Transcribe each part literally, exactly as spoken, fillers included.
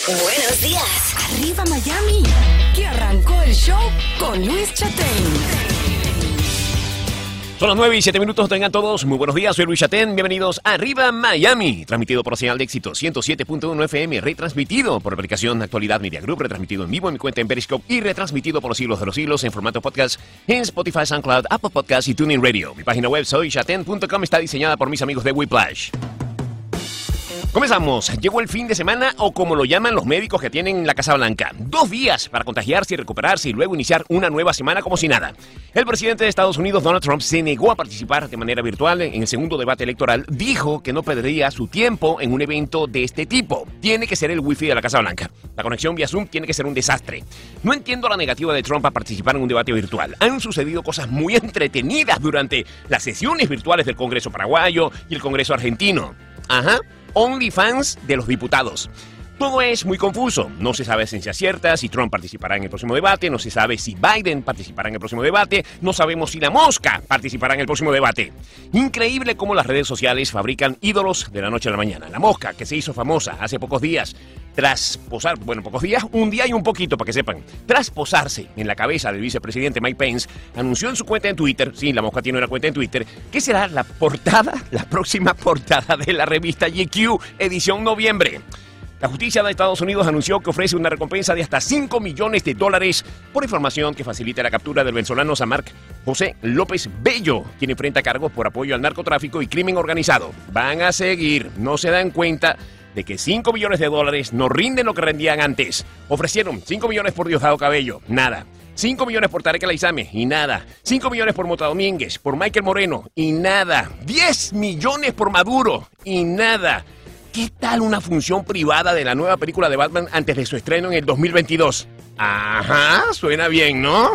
Buenos días. Arriba Miami, que arrancó el show con Luis Chatén. Son las nueve y siete minutos, tengan todos muy buenos días, soy Luis Chatén, bienvenidos a Arriba Miami, transmitido por señal de éxito ciento siete punto uno F M, retransmitido por la aplicación Actualidad Media Group, retransmitido en vivo en mi cuenta en Periscope y retransmitido por los siglos de los siglos en formato podcast en Spotify, SoundCloud, Apple Podcasts y TuneIn Radio. Mi página web soy chatén punto com, está diseñada por mis amigos de Whiplash. Comenzamos. Llegó el fin de semana, o como lo llaman los médicos que tienen la Casa Blanca. Dos días para contagiarse y recuperarse y luego iniciar una nueva semana como si nada. El presidente de Estados Unidos, Donald Trump, se negó a participar de manera virtual en el segundo debate electoral. Dijo que no perdería su tiempo en un evento de este tipo. Tiene que ser el wifi de la Casa Blanca. La conexión vía Zoom tiene que ser un desastre. No entiendo la negativa de Trump a participar en un debate virtual. Han sucedido cosas muy entretenidas durante las sesiones virtuales del Congreso paraguayo y el Congreso argentino. Ajá. OnlyFans de los diputados. Todo es muy confuso. No se sabe a ciencia cierta si Trump participará en el próximo debate, no se sabe si Biden participará en el próximo debate, no sabemos si la mosca participará en el próximo debate. Increíble cómo las redes sociales fabrican ídolos de la noche a la mañana. La mosca, que se hizo famosa hace pocos días, tras posar, bueno, pocos días, un día y un poquito para que sepan, tras posarse en la cabeza del vicepresidente Mike Pence, anunció en su cuenta en Twitter, sí, la mosca tiene una cuenta en Twitter, que será la portada, la próxima portada de la revista G Q, edición noviembre. La justicia de Estados Unidos anunció que ofrece una recompensa de hasta cinco millones de dólares por información que facilite la captura del venezolano Samark José López Bello, quien enfrenta cargos por apoyo al narcotráfico y crimen organizado. Van a seguir, no se dan cuenta de que cinco millones de dólares no rinden lo que rendían antes. Ofrecieron cinco millones por Diosdado Cabello, nada. cinco millones por Tarek El Aizame, y nada. cinco millones por Mota Domínguez, por Michael Moreno, y nada. diez millones por Maduro, y nada. ¿Qué tal una función privada de la nueva película de Batman antes de su estreno en el dos mil veintidós? Ajá, suena bien, ¿no?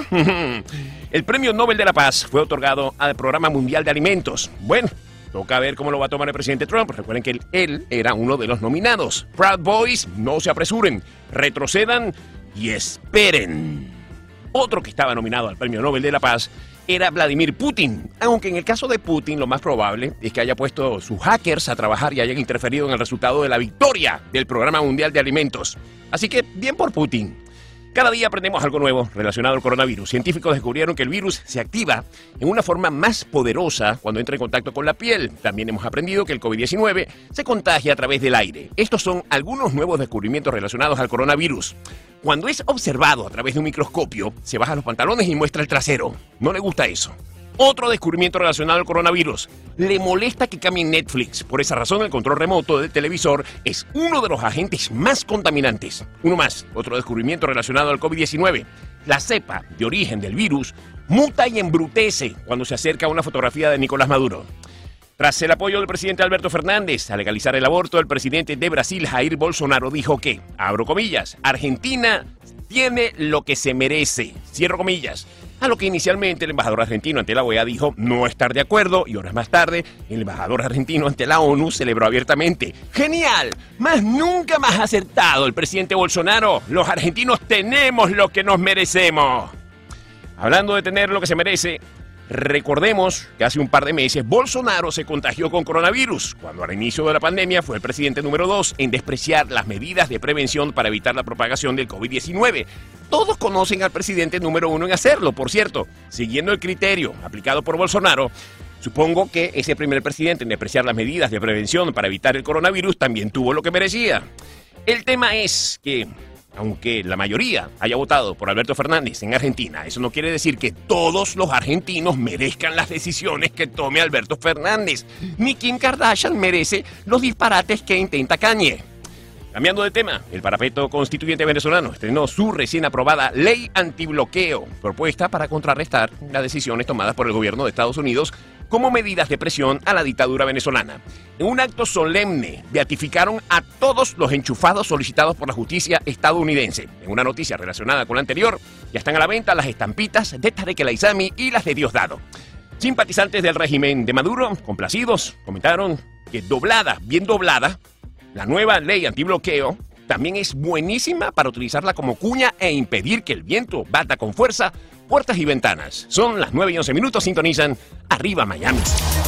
El Premio Nobel de la Paz fue otorgado al Programa Mundial de Alimentos. Bueno, toca ver cómo lo va a tomar el presidente Trump. Recuerden que él, él era uno de los nominados. Proud Boys, no se apresuren, retrocedan y esperen. Otro que estaba nominado al Premio Nobel de la Paz era Vladimir Putin, aunque en el caso de Putin lo más probable es que haya puesto sus hackers a trabajar y hayan interferido en el resultado de la victoria del Programa Mundial de Alimentos. Así que, bien por Putin. Cada día aprendemos algo nuevo relacionado al coronavirus. Científicos descubrieron que el virus se activa en una forma más poderosa cuando entra en contacto con la piel. También hemos aprendido que el COVID diecinueve se contagia a través del aire. Estos son algunos nuevos descubrimientos relacionados al coronavirus. Cuando es observado a través de un microscopio, se baja los pantalones y muestra el trasero. No le gusta eso. Otro descubrimiento relacionado al coronavirus. Le molesta que cambie Netflix. Por esa razón, el control remoto del televisor es uno de los agentes más contaminantes. Uno más. Otro descubrimiento relacionado al COVID diecinueve. La cepa de origen del virus muta y embrutece cuando se acerca a una fotografía de Nicolás Maduro. Tras el apoyo del presidente Alberto Fernández a legalizar el aborto, el presidente de Brasil, Jair Bolsonaro, dijo que, abro comillas, Argentina tiene lo que se merece, cierro comillas. A lo que inicialmente el embajador argentino ante la O E A dijo no estar de acuerdo, y horas más tarde el embajador argentino ante la ONU celebró abiertamente. ¡Genial! Más nunca más acertado el presidente Bolsonaro. Los argentinos tenemos lo que nos merecemos. Hablando de tener lo que se merece, recordemos que hace un par de meses Bolsonaro se contagió con coronavirus, cuando al inicio de la pandemia fue el presidente número dos en despreciar las medidas de prevención para evitar la propagación del COVID diecinueve. Todos conocen al presidente número uno en hacerlo, por cierto. Siguiendo el criterio aplicado por Bolsonaro, supongo que ese primer presidente en despreciar las medidas de prevención para evitar el coronavirus también tuvo lo que merecía. El tema es que, aunque la mayoría haya votado por Alberto Fernández en Argentina, eso no quiere decir que todos los argentinos merezcan las decisiones que tome Alberto Fernández. Ni Kim Kardashian merece los disparates que intenta Kanye. Cambiando de tema, el parapeto constituyente venezolano estrenó su recién aprobada ley antibloqueo, propuesta para contrarrestar las decisiones tomadas por el gobierno de Estados Unidos como medidas de presión a la dictadura venezolana. En un acto solemne, beatificaron a todos los enchufados solicitados por la justicia estadounidense. En una noticia relacionada con la anterior, ya están a la venta las estampitas de Tarek El Aizame y las de Diosdado. Simpatizantes del régimen de Maduro, complacidos, comentaron que doblada, bien doblada, la nueva ley antibloqueo también es buenísima para utilizarla como cuña e impedir que el viento bata con fuerza puertas y ventanas. Son las nueve y once minutos, sintonizan Arriba Miami.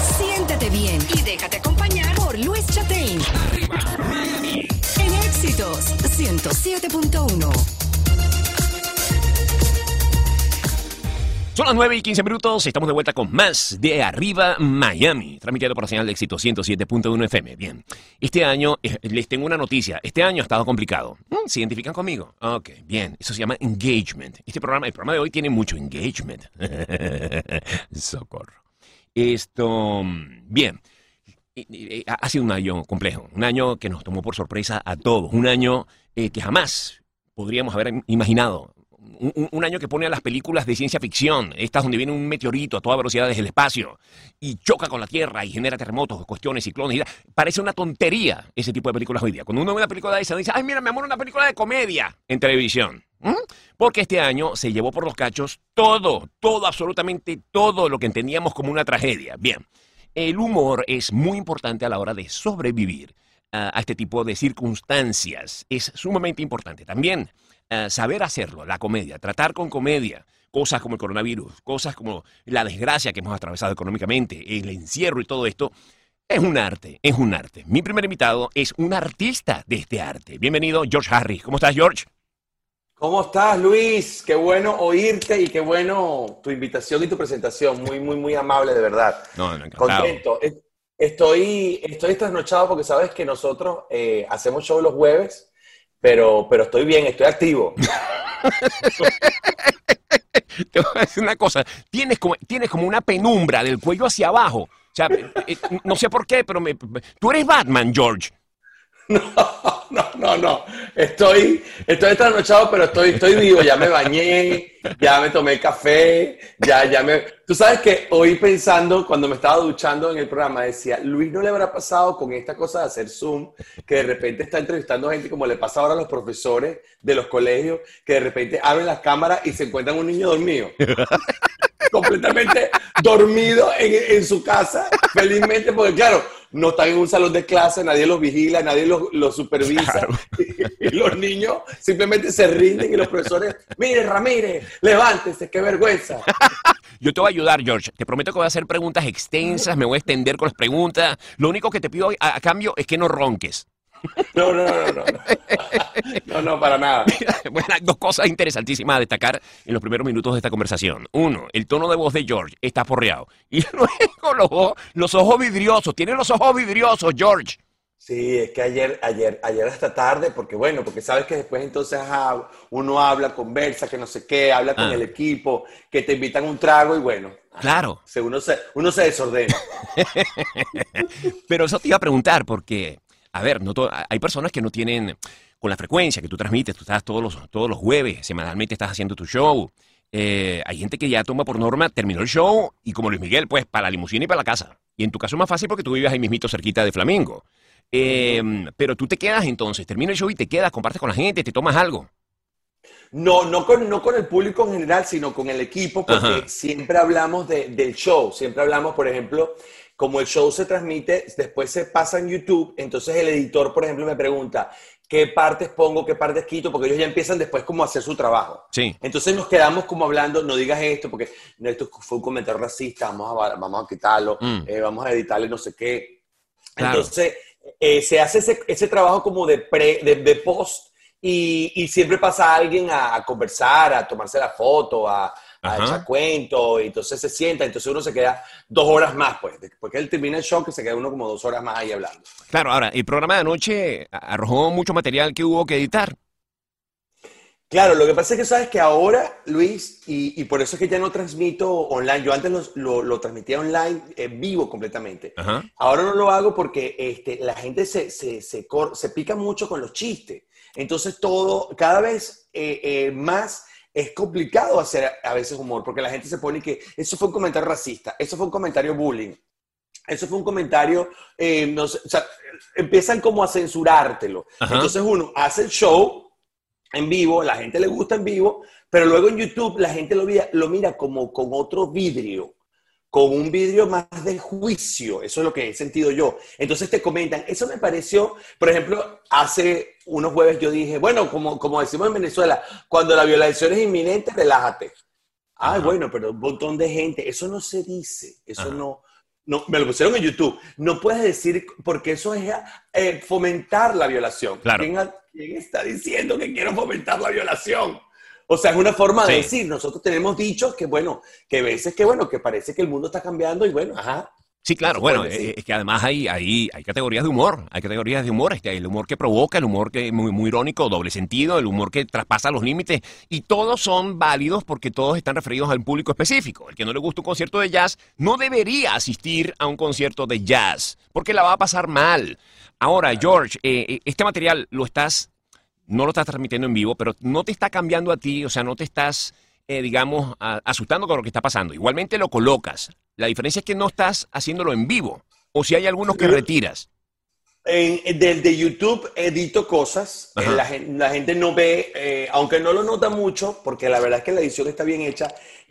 Siéntete bien y déjate acompañar por Luis Chatén. Arriba Miami. En éxito Éxitos ciento siete punto uno. Son las nueve y quince minutos, estamos de vuelta con más de Arriba Miami, transmitiendo por la señal de Éxito ciento siete punto uno F M. Bien, este año eh, les tengo una noticia, este año ha estado complicado. ¿Se identifican conmigo? Ok, bien, eso se llama engagement. Este programa, el programa de hoy tiene mucho engagement. Socorro. Esto, bien, ha sido un año complejo, un año que nos tomó por sorpresa a todos, un año eh, que jamás podríamos haber imaginado. Un, un, un año que pone a las películas de ciencia ficción, estas donde viene un meteorito a toda velocidad desde el espacio y choca con la Tierra y genera terremotos, cuestiones, ciclones. Y parece una tontería ese tipo de películas hoy día. Cuando uno ve una película de esa, dice, ay, mira, mi amor, una película de comedia en televisión. ¿Mm? Porque este año se llevó por los cachos todo, todo, absolutamente todo lo que entendíamos como una tragedia. Bien, el humor es muy importante a la hora de sobrevivir uh, a este tipo de circunstancias. Es sumamente importante. También Uh, saber hacerlo, la comedia, tratar con comedia, cosas como el coronavirus, cosas como la desgracia que hemos atravesado económicamente, el encierro y todo esto, es un arte, es un arte. Mi primer invitado es un artista de este arte. Bienvenido, George Harris. ¿Cómo estás, George? ¿Cómo estás, Luis? Qué bueno oírte y qué bueno tu invitación y tu presentación. Muy, muy, muy amable, de verdad. No, no, encantado. Contento. Estoy, estoy trasnochado porque sabes que nosotros eh, hacemos show los jueves. Pero, pero estoy bien, estoy activo. Te voy a decir una cosa. Tienes como, tienes como una penumbra del cuello hacia abajo. O sea, eh, no sé por qué, pero me, tú eres Batman, George. No, no, no, no. Estoy, estoy trasnochado, pero estoy, estoy vivo. Ya me bañé, ya me tomé café, ya, ya me... Tú sabes que hoy pensando, cuando me estaba duchando en el programa, decía, Luis, ¿no le habrá pasado con esta cosa de hacer Zoom, que de repente está entrevistando a gente como le pasa ahora a los profesores de los colegios, que de repente abren las cámaras y se encuentran un niño dormido? Completamente dormido en, en su casa, felizmente, porque claro, no están en un salón de clase, nadie los vigila, nadie los, los supervisa, claro. y, y los niños simplemente se rinden y los profesores, mire Ramírez, levántese, qué vergüenza. Yo te voy a ayudar, George, te prometo que voy a hacer preguntas extensas, me voy a extender con las preguntas, lo único que te pido a, a cambio es que no ronques. No, no, no, no. No, no, para nada. Bueno, hay dos cosas interesantísimas a destacar en los primeros minutos de esta conversación. Uno, el tono de voz de George está porreado. Y luego los, los ojos vidriosos. Tiene los ojos vidriosos, George. Sí, es que ayer, ayer, ayer hasta tarde, porque bueno, porque sabes que después entonces ah, uno habla, conversa, que no sé qué, habla con ah. el equipo, que te invitan un trago y bueno. Claro. Ah, uno, se, uno se desordena. Pero eso te iba a preguntar, porque... A ver, no to- hay personas que no tienen, con la frecuencia que tú transmites, tú estás todos los, todos los jueves, semanalmente estás haciendo tu show. Eh, hay gente que ya toma por norma, terminó el show y como Luis Miguel, pues para la limusina y para la casa. Y en tu caso es más fácil porque tú vives ahí mismito cerquita de Flamingo. Eh, pero tú te quedas entonces, termina el show y te quedas, compartes con la gente, te tomas algo. No, no con, no con el público en general, sino con el equipo, porque Ajá. siempre hablamos de, del show, siempre hablamos, por ejemplo... Como el show se transmite, después se pasa en YouTube, entonces el editor, por ejemplo, me pregunta qué partes pongo, qué partes quito, porque ellos ya empiezan después como a hacer su trabajo. Sí. Entonces nos quedamos como hablando, no digas esto, porque no, esto fue un comentario racista, vamos a, vamos a quitarlo, mm. eh, vamos a editarle no sé qué. Claro. Entonces eh, se hace ese, ese trabajo como de, pre, de, de post y, y siempre pasa alguien a, a conversar, a tomarse la foto, a... a echar cuento, y entonces se sienta, entonces uno se queda dos horas más, pues, después que él termina el show, que se queda uno como dos horas más ahí hablando. Claro, ahora, el programa de anoche arrojó mucho material que hubo que editar. Claro, lo que pasa es que sabes que ahora, Luis, y, y por eso es que ya no transmito online, yo antes lo, lo, lo transmitía online, en vivo completamente. Ajá. Ahora no lo hago porque este, la gente se, se, se, cor, se pica mucho con los chistes, entonces todo, cada vez eh, eh, más... Es complicado hacer a veces humor, porque la gente se pone que eso fue un comentario racista, eso fue un comentario bullying, eso fue un comentario, eh, no sé, o sea, empiezan como a censurártelo. Ajá. Entonces uno hace el show en vivo, la gente le gusta en vivo, pero luego en YouTube la gente lo mira, lo mira como con otro vidrio, con un vidrio más de juicio, eso es lo que he sentido yo. Entonces te comentan, eso me pareció, por ejemplo, hace unos jueves yo dije, bueno, como, como decimos en Venezuela, cuando la violación es inminente, relájate. Ay, bueno, pero un montón de gente, eso no se dice, eso Ajá. no, no, me lo pusieron en YouTube, no puedes decir, porque eso es eh, fomentar la violación. Claro. ¿Quién, ¿quién está diciendo que quiero fomentar la violación? O sea, es una forma de Sí. decir, nosotros tenemos dichos que, bueno, que a veces que, bueno, que parece que el mundo está cambiando y, bueno, ajá. Sí, claro, se bueno, puede decir. eh, es que además hay, hay, hay categorías de humor, hay categorías de humor, este, el humor que provoca, el humor que es muy, muy irónico, doble sentido, el humor que traspasa los límites, y todos son válidos porque todos están referidos a un público específico. El que no le gusta un concierto de jazz no debería asistir a un concierto de jazz, porque la va a pasar mal. Ahora, George, eh, este material lo estás, no lo estás transmitiendo en vivo, pero no te está cambiando a ti, o sea, no te estás... Eh, digamos, a, asustando con lo que está pasando. Igualmente lo colocas. La diferencia es que no estás haciéndolo en vivo. O si hay algunos que retiras. En, del de YouTube edito cosas. Eh, la, gen- la gente no ve, eh, aunque no lo nota mucho, porque la verdad es que la edición está bien hecha,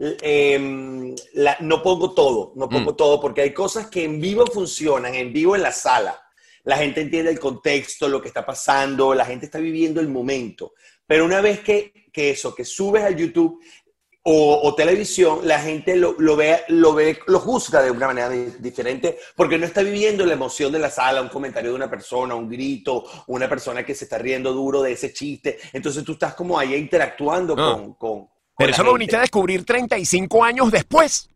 eh, la- no pongo todo, no pongo Mm. todo, porque hay cosas que en vivo funcionan, en vivo en la sala. La gente entiende el contexto, lo que está pasando, la gente está viviendo el momento. Pero una vez que, que eso, que subes al YouTube, o, o televisión, la gente lo, lo, ve, lo ve, lo juzga de una manera di- diferente, porque no está viviendo la emoción de la sala, un comentario de una persona, un grito, una persona que se está riendo duro de ese chiste. Entonces tú estás como ahí interactuando Ah. con, con, con Pero la eso lo gente. viniste a descubrir treinta y cinco años después.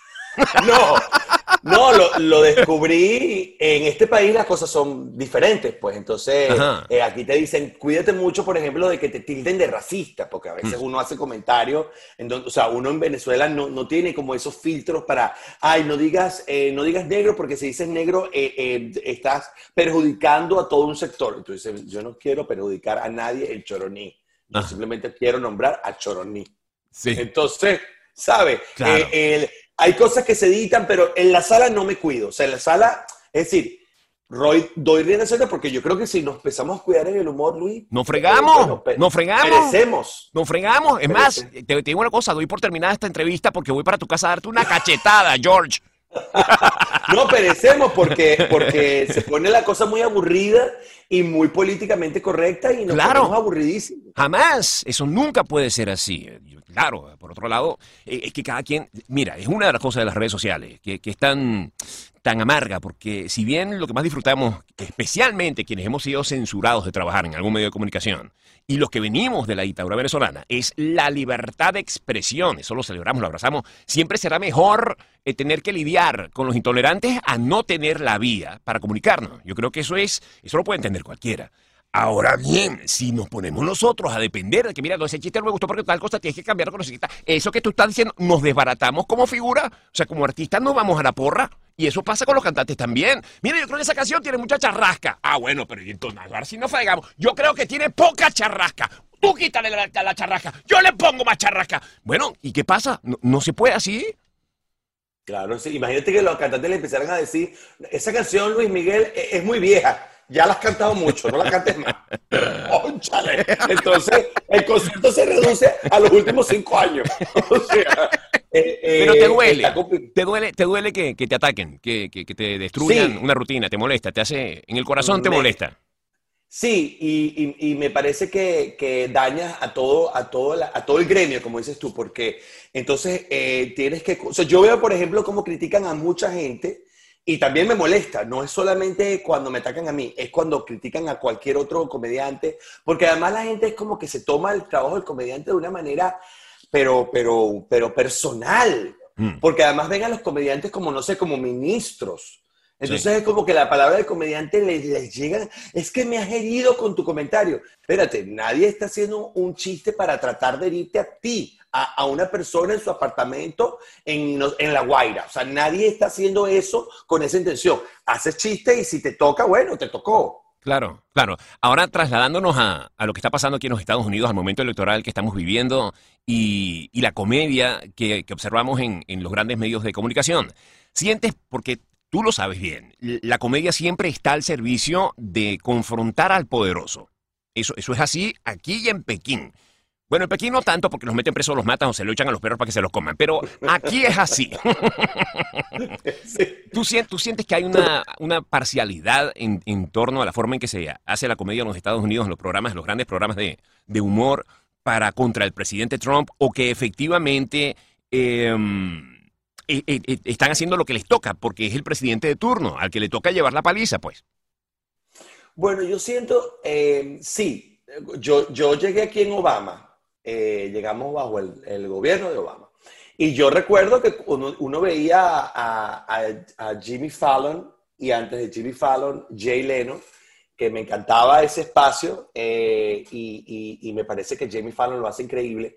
No, no, lo, lo descubrí. En este país las cosas son diferentes, pues. Entonces, Ajá. eh, aquí te dicen, cuídate mucho, por ejemplo, de que te tilden de racista, porque a veces Mm. uno hace comentarios, en donde, o sea, uno en Venezuela no, no tiene como esos filtros para, ay, no digas, eh, no digas negro, porque si dices negro, eh, eh, estás perjudicando a todo un sector. Entonces, yo no quiero perjudicar a nadie el choroní. Yo Ajá. simplemente quiero nombrar a choroní. Sí. Entonces, ¿sabes? Claro. Eh, el- hay cosas que se editan, pero en la sala no me cuido. O sea, en la sala, es decir, Roy, doy rienda suelta porque yo creo que si nos empezamos a cuidar en el humor, Luis... ¡Nos eh, fregamos! bueno, pe- ¡Nos fregamos! Perecemos. Nos fregamos. Es más, Perece- te, te digo una cosa, doy por terminada esta entrevista porque voy para tu casa a darte una cachetada, George. No, perecemos porque, porque se pone la cosa muy aburrida y muy políticamente correcta y nos Claro. ponemos aburridísimos. Jamás, eso nunca puede ser así. Yo- Claro, por otro lado, eh, es que cada quien, mira, es una de las cosas de las redes sociales, que, que es tan, tan amarga, porque si bien lo que más disfrutamos, especialmente quienes hemos sido censurados de trabajar en algún medio de comunicación, y los que venimos de la dictadura venezolana, es la libertad de expresión, eso lo celebramos, lo abrazamos, siempre será mejor eh, tener que lidiar con los intolerantes a no tener la vía para comunicarnos. Yo creo que eso es, eso lo puede entender cualquiera. Ahora bien, si nos ponemos nosotros a depender de que, mira, no, ese chiste no me gustó porque tal cosa tienes que cambiarlo con ese chiste, eso que tú estás diciendo, nos desbaratamos como figura, o sea, como artistas nos vamos a la porra, y eso pasa con los cantantes también. Mira, yo creo que esa canción tiene mucha charrasca. Ah, bueno, pero y entonces, ahora sí nos fregamos. Yo creo que tiene poca charrasca. Tú quítale la, la, la charrasca, yo le pongo más charrasca. Bueno, ¿y qué pasa? ¿No, no se puede así? Claro, sí. Imagínate que los cantantes le empezaran a decir, esa canción, Luis Miguel, e- es muy vieja. Ya la has cantado mucho, no la cantes más. ¡Ónchale! Entonces, el concierto se reduce a los últimos cinco años. O sea, eh, eh, Pero te duele, está compli- te duele, te duele que, que te ataquen, que, que, que te destruyan Sí. una rutina, te molesta, te hace, en el corazón te Me- molesta. Sí, y, y- y me parece que, que dañas a todo, a, todo la- a todo el gremio, como dices tú, porque entonces eh, tienes que... O sea, yo veo, por ejemplo, cómo critican a mucha gente y también me molesta. No es solamente cuando me atacan a mí, es cuando critican a cualquier otro comediante, porque además la gente es como que se toma el trabajo del comediante de una manera, pero, pero, pero personal, Mm. porque además ven a los comediantes como, no sé, como ministros. Entonces Sí. es como que la palabra del comediante les, les llega, es que me has herido con tu comentario. Espérate, nadie está haciendo un chiste para tratar de herirte a ti, a, a una persona en su apartamento en, no- en La Guaira. O sea, nadie está haciendo eso con esa intención. Haces chiste y si te toca, bueno, te tocó. Claro, claro. Ahora trasladándonos a, a lo que está pasando aquí en los Estados Unidos, al momento electoral que estamos viviendo y, y la comedia que, que observamos en, en los grandes medios de comunicación. Sientes, porque tú lo sabes bien, la comedia siempre está al servicio de confrontar al poderoso. Eso, eso es así aquí y en Pekín. Bueno, en Pekín no tanto porque los meten presos, los matan o se lo echan a los perros para que se los coman, pero aquí es así. Sí. ¿Tú, sien- tú sientes que hay una, una parcialidad en, en torno a la forma en que se hace la comedia en los Estados Unidos, en los programas, los grandes programas de, de humor para contra el presidente Trump, o que efectivamente eh, eh, eh, eh, están haciendo lo que les toca, porque es el presidente de turno, al que le toca llevar la paliza, pues? Bueno, yo siento, eh, sí, yo, yo llegué aquí en Obama, eh, llegamos bajo el, el gobierno de Obama. Y yo recuerdo que uno, uno veía a, a, a Jimmy Fallon y antes de Jimmy Fallon, Jay Leno, que me encantaba ese espacio eh, y, y, y me parece que Jimmy Fallon lo hace increíble.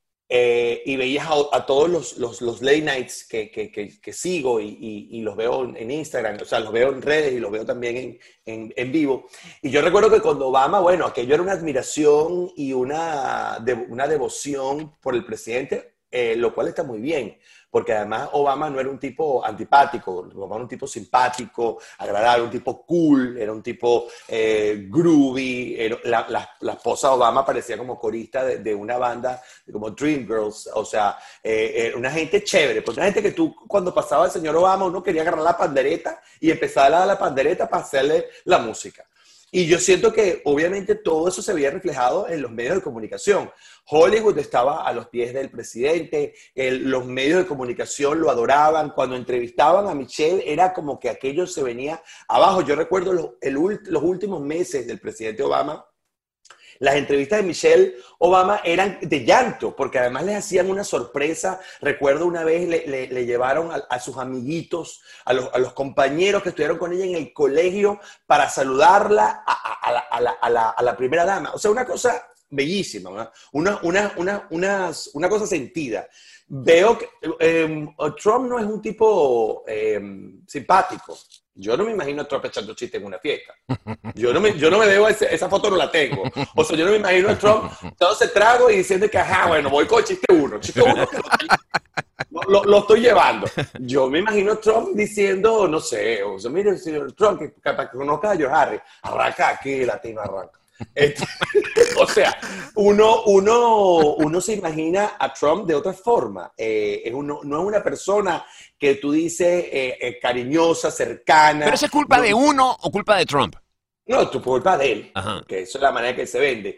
Eh, y veías a, a todos los, los, los late nights que, que, que, que sigo y, y, y los veo en Instagram, o sea, los veo en redes y los veo también en, en, en vivo. Y yo recuerdo que cuando Obama, bueno, aquello era una admiración y una, de, una devoción por el presidente, eh, lo cual está muy bien, porque además Obama no era un tipo antipático, Obama era un tipo simpático, agradable, un tipo cool, era un tipo eh, groovy, era, la, la, la esposa de Obama parecía como corista de, de una banda como Dreamgirls, o sea, eh, era una gente chévere, pues una gente que tú cuando pasaba el señor Obama uno quería agarrar la pandereta y empezar a dar la pandereta para hacerle la música. Y yo siento que obviamente todo eso se veía reflejado en los medios de comunicación. Hollywood estaba a los pies del presidente, el, los medios de comunicación lo adoraban. Cuando entrevistaban a Michelle era como que aquello se venía abajo. Yo recuerdo los, el, los últimos meses del presidente Obama, las entrevistas de Michelle Obama eran de llanto, porque además les hacían una sorpresa. Recuerdo una vez le, le, le llevaron a, a sus amiguitos, a los, a los compañeros que estudiaron con ella en el colegio para saludarla a, a, a, la, a, la, a, la, a la primera dama. O sea, una cosa bellísima, una, una, una, una, una, una cosa sentida. Veo que eh, Trump no es un tipo eh, simpático. Yo no me imagino a Trump echando chistes en una fiesta. Yo no me, yo no me veo, ese, esa foto no la tengo. O sea, yo no me imagino a Trump todo ese trago y diciendo que, ajá, bueno, voy con chiste uno. Chiste uno que lo, lo, lo estoy llevando. Yo me imagino a Trump diciendo, no sé, o sea, mire, señor Trump, que para que conozca a George Harry, arranca aquí, latino, arranca. Este, o sea, uno, uno, uno se imagina a Trump de otra forma. Eh, es uno, no es una persona que tú dices eh, eh, cariñosa, cercana. ¿Pero eso es culpa no, de uno o culpa de Trump? No, tu culpa de él. Ajá. Que eso es la manera que él se vende.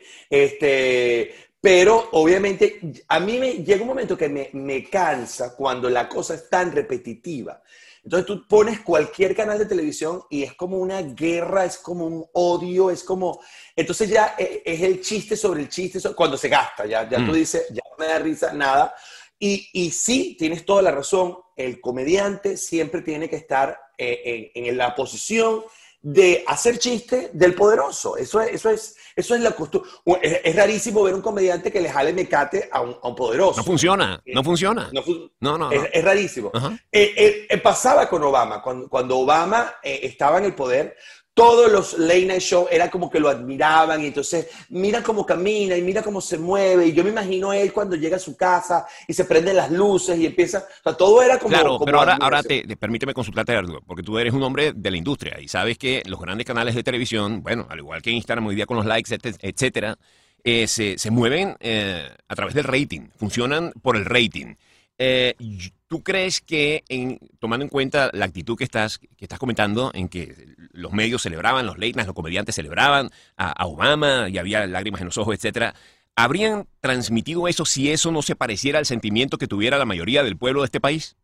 Este, pero obviamente a mí me llega un momento que me, me cansa cuando la cosa es tan repetitiva. Entonces tú pones cualquier canal de televisión y es como una guerra, es como un odio, es como... Entonces ya es el chiste sobre el chiste cuando se gasta, ya, ya mm. tú dices, ya no me da risa, nada. Y, y sí, tienes toda la razón, el comediante siempre tiene que estar eh, en, en la posición de hacer chiste del poderoso. Eso es, eso es, eso es la costumbre. Es, es rarísimo ver un comediante que le jale mecate a un, a un poderoso. No funciona, eh, no funciona. No, fu no, no, es, no. es rarísimo. Eh, eh, eh, pasaba con Obama. Cuando, cuando Obama eh, estaba en el poder, todos los late night show era como que lo admiraban y entonces mira cómo camina y mira cómo se mueve y yo me imagino a él cuando llega a su casa y se prenden las luces y empieza, o sea, todo era como... Claro, como pero ahora, ahora te, te, permíteme consultarte algo, porque tú eres un hombre de la industria y sabes que los grandes canales de televisión, bueno, al igual que Instagram hoy día con los likes, etcétera, eh, se, se mueven eh, a través del rating, funcionan por el rating. Eh, ¿Tú crees que, en, tomando en cuenta la actitud que estás, que estás comentando, en que los medios celebraban, los late nights, los comediantes celebraban a, a Obama y había lágrimas en los ojos, etcétera, habrían transmitido eso si eso no se pareciera al sentimiento que tuviera la mayoría del pueblo de este país?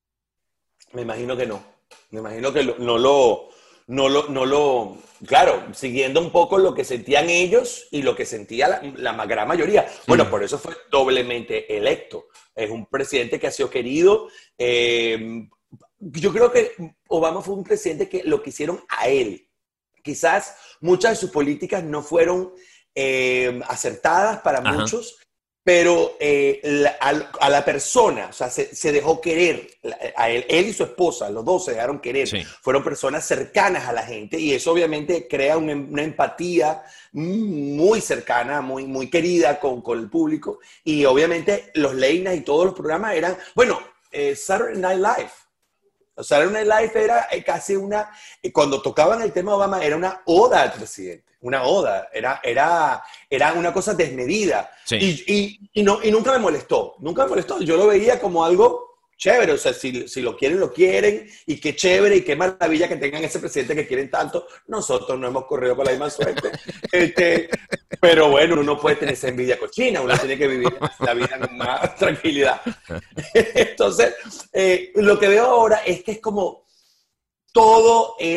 Me imagino que no. Me imagino que lo, no lo... No lo, no lo, claro, siguiendo un poco lo que sentían ellos y lo que sentía la, la gran mayoría. Bueno, mm. por eso fue doblemente electo. Es un presidente que ha sido querido. Eh, yo creo que Obama fue un presidente que lo quisieron a él. Quizás muchas de sus políticas no fueron eh, acertadas para Ajá. muchos, pero eh, la, a, a la persona, o sea, se, se dejó querer, a él, él y su esposa, los dos se dejaron querer, sí. Fueron personas cercanas a la gente y eso obviamente crea una, una empatía muy cercana, muy, muy querida con, con el público y obviamente los late night y todos los programas eran, bueno, eh, Saturday Night Live. Saturday Night Live era eh, casi una, eh, cuando tocaban el tema de Obama era una oda al presidente. Una oda, era, era, era una cosa desmedida. Sí. Y, y, y, no, y nunca me molestó, nunca me molestó. Yo lo veía como algo chévere, o sea, si, si lo quieren, lo quieren, y qué chévere y qué maravilla que tengan ese presidente que quieren tanto. Nosotros no hemos corrido con la misma suerte. este, pero bueno, uno no puede tener esa envidia cochina, uno tiene que vivir la vida con más tranquilidad. Entonces, eh, lo que veo ahora es que es como todo es...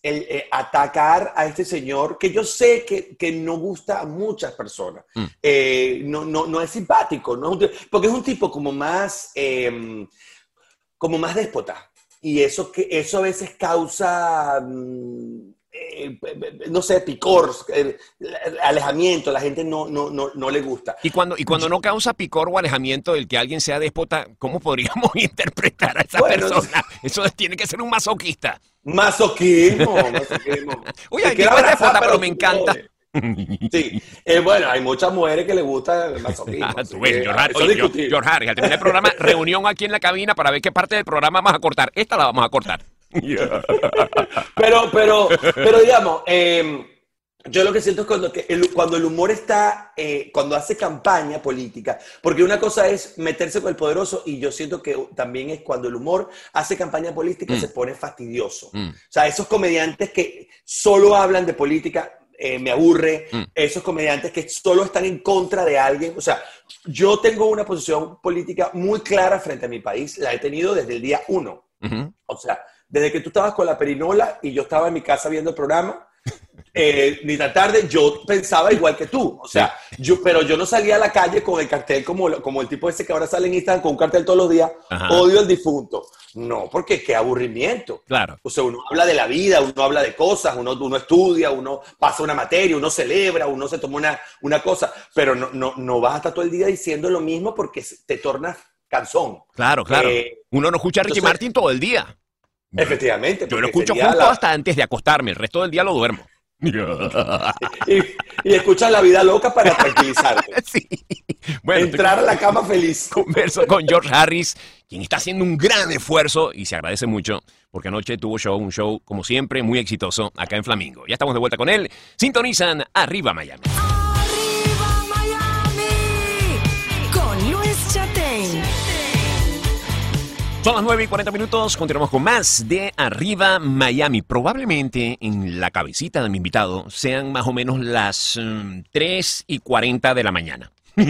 el, eh, atacar a este señor, que yo sé que, que no gusta a muchas personas. Mm. Eh, no, no, no es simpático, no es un, porque es un tipo como más, eh, como más déspota. Y eso, que, eso a veces causa... Mm, Eh, no sé, picor, eh, alejamiento, la gente no, no, no, no le gusta. Y cuando, y cuando no causa picor o alejamiento el que alguien sea déspota, ¿cómo podríamos interpretar a esa bueno, persona? Eso tiene que ser un masoquista. Masoquismo, masoquismo. Oye, el tipo es déspota, pero me encanta. Sí, eh, bueno, hay muchas mujeres que les gusta el masoquismo. Ah, tú ves, George, oye, George, George Harris, al terminar el programa, reunión aquí en la cabina para ver qué parte del programa vamos a cortar. Esta la vamos a cortar. Yeah. pero, pero, pero digamos, eh, yo lo que siento es cuando, que el, cuando el humor está, eh, cuando hace campaña política, porque una cosa es meterse con el poderoso y yo siento que también es cuando el humor hace campaña política mm. se pone fastidioso. Mm. O sea, esos comediantes que solo hablan de política, eh, me aburre, mm. esos comediantes que solo están en contra de alguien. O sea, yo tengo una posición política muy clara frente a mi país, la he tenido desde el día uno. Uh-huh. O sea, desde que tú estabas con la perinola y yo estaba en mi casa viendo el programa, eh, ni tan tarde, yo pensaba igual que tú. O sea, sí. yo, pero yo no salía a la calle con el cartel como, como el tipo ese que ahora sale en Instagram con un cartel todos los días, Ajá. odio al difunto. No, porque qué aburrimiento. Claro. O sea, uno habla de la vida, uno habla de cosas, uno, uno estudia, uno pasa una materia, uno celebra, uno se toma una, una cosa, pero no, no, no vas a estar todo el día diciendo lo mismo porque te tornas cansón. Claro, claro. Eh, uno no escucha a Ricky Martin todo el día. Efectivamente. Yo lo escucho justo la... hasta antes de acostarme, el resto del día lo duermo. y, y escuchas La Vida Loca para tranquilizarte. Sí. Bueno, entrar a la cama feliz. Converso con George Harris, quien está haciendo un gran esfuerzo y se agradece mucho porque anoche tuvo show, un show como siempre muy exitoso acá en Flamingo. Ya estamos de vuelta con él. Sintonizan Arriba Miami. Arriba Miami con Luis Chatén. Son las nueve y cuarenta minutos, continuamos con más de Arriba Miami. Probablemente en la cabecita de mi invitado sean más o menos las um, tres y cuarenta de la mañana.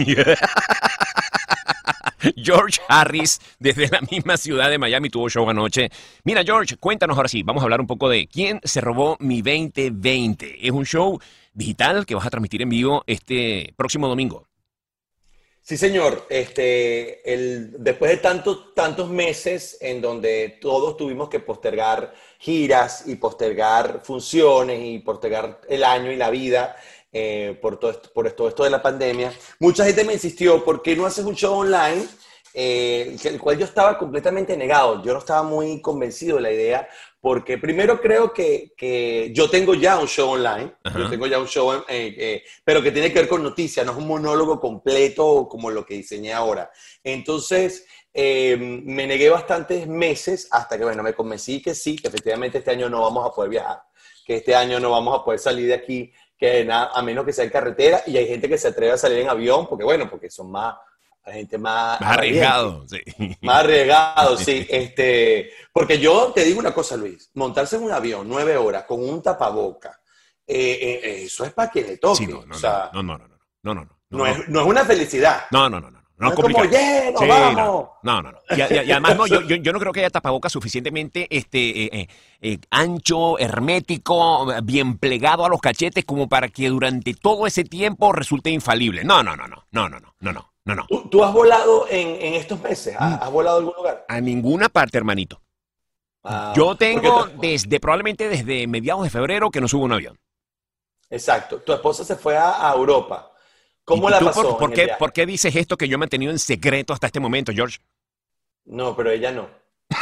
George Harris, desde la misma ciudad de Miami, tuvo show anoche. Mira, George, cuéntanos ahora sí, vamos a hablar un poco de ¿Quién se robó mi veinte veinte? Es un show digital que vas a transmitir en vivo este próximo domingo. Sí, señor. Este, el, después de tantos, tantos meses en donde todos tuvimos que postergar giras y postergar funciones y postergar el año y la vida eh, por, todo esto, por todo esto de la pandemia, mucha gente me insistió, ¿por qué no haces un show online? Eh, el cual yo estaba completamente negado. Yo no estaba muy convencido de la idea, porque primero creo que, que yo tengo ya un show online, uh-huh. yo tengo ya un show, eh, eh, pero que tiene que ver con noticias, no es un monólogo completo como lo que diseñé ahora. Entonces, eh, me negué bastantes meses hasta que, bueno, me convencí que sí, que efectivamente este año no vamos a poder viajar, que este año no vamos a poder salir de aquí, que nada, a menos que sea en carretera, y hay gente que se atreve a salir en avión, porque bueno, porque son más... La gente más... Más arriesgado, sí. Más arriesgado, sí. Este, porque yo te digo una cosa, Luis. Montarse en un avión nueve horas con un tapaboca, eh, eh, eso es para quien le toque. Sí, no, no, o sea, no, no, no, no, no, no, no, no, no, es, no es una felicidad. No, no, no, no. No, no es como, yeah, no, sí, vamos. No, no, no. Y, y, y además, no, yo, yo, yo no creo que haya tapabocas suficientemente este, eh, eh, ancho, hermético, bien plegado a los cachetes como para que durante todo ese tiempo resulte infalible. No, no, no, no, no, no, no, no, no. No, no. ¿Tú, tú has volado en, en estos meses? ¿Has, ¿Has volado a algún lugar? A ninguna parte, hermanito. Ah, yo tengo desde probablemente desde mediados de febrero que no subo un avión. Exacto. Tu esposa se fue a, a Europa. ¿Cómo la pasó? Por, por, qué, ¿Por qué dices esto que yo he mantenido en secreto hasta este momento, George? No, pero ella no.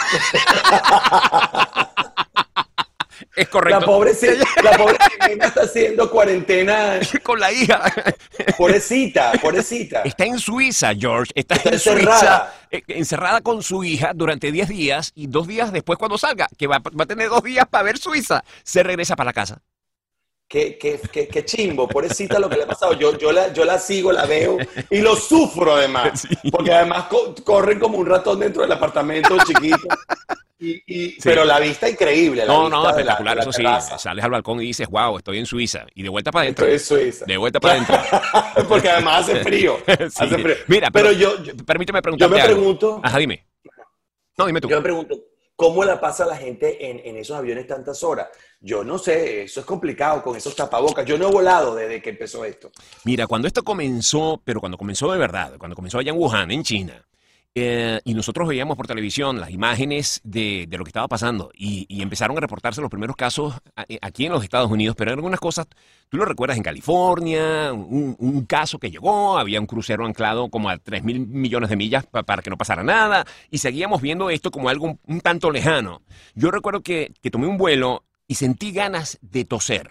Es correcto. La pobre, la pobre está haciendo cuarentena con la hija. Pobrecita, pobrecita. Está en Suiza, George. Está, está en encerrada. Suiza, encerrada con su hija durante diez días y dos días después cuando salga, que va, va a tener dos días para ver Suiza, se regresa para la casa. Qué, qué, qué, qué chimbo, pobrecita lo que le ha pasado. Yo, yo, la, yo la sigo, la veo y lo sufro además. Sí. Porque además co corren como un ratón dentro del apartamento chiquito. Y, y, sí. Pero la vista increíble. La no, vista no, espectacular, la, eso sí. Sales al balcón y dices, wow, estoy en Suiza. Y de vuelta para adentro. Estoy en Suiza. De vuelta para adentro. Porque además hace frío. Sí. Hace frío. Mira, pero, pero yo, yo, permíteme preguntarte Yo me pregunto. Algo. Ajá, dime. No, dime tú. Yo me pregunto, ¿cómo la pasa la gente en, en esos aviones tantas horas? Yo no sé, eso es complicado con esos tapabocas. Yo no he volado desde que empezó esto. Mira, cuando esto comenzó, pero cuando comenzó de verdad, cuando comenzó allá en Wuhan, en China, Eh, y nosotros veíamos por televisión las imágenes de, de lo que estaba pasando y, y empezaron a reportarse los primeros casos a, aquí en los Estados Unidos, pero algunas cosas, tú lo recuerdas en California, un, un caso que llegó, había un crucero anclado como a tres mil millones de millas pa, para que no pasara nada y seguíamos viendo esto como algo un, un tanto lejano. Yo recuerdo que, que tomé un vuelo y sentí ganas de toser.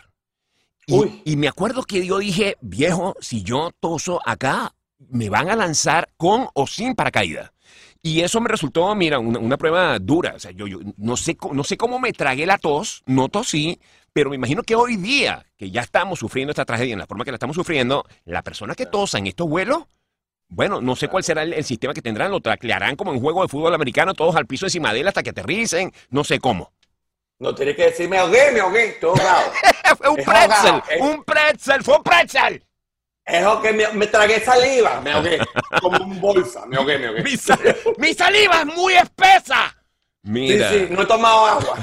Y, y me acuerdo que yo dije, viejo, si yo toso acá, me van a lanzar con o sin paracaídas. Y eso me resultó, mira, una, una prueba dura. O sea, yo, yo no sé, no sé cómo me tragué la tos, no tosí, pero me imagino que hoy día, que ya estamos sufriendo esta tragedia en la forma que la estamos sufriendo, la persona que tosa en estos vuelos, bueno, no sé cuál será el, el sistema que tendrán, lo taclearán como en juego de fútbol americano, todos al piso encima de él hasta que aterricen, no sé cómo. No tienes que decir, me ahogué, me ahogué, todo ahogado. Fue un Es pretzel, ahogado, es- un pretzel, fue un pretzel. Es que me, me tragué saliva, me ahogué, como un bolsa, me ahogué, me ahogué. Mi, sa- mi saliva es muy espesa. Sí, Mira. sí, no he tomado agua.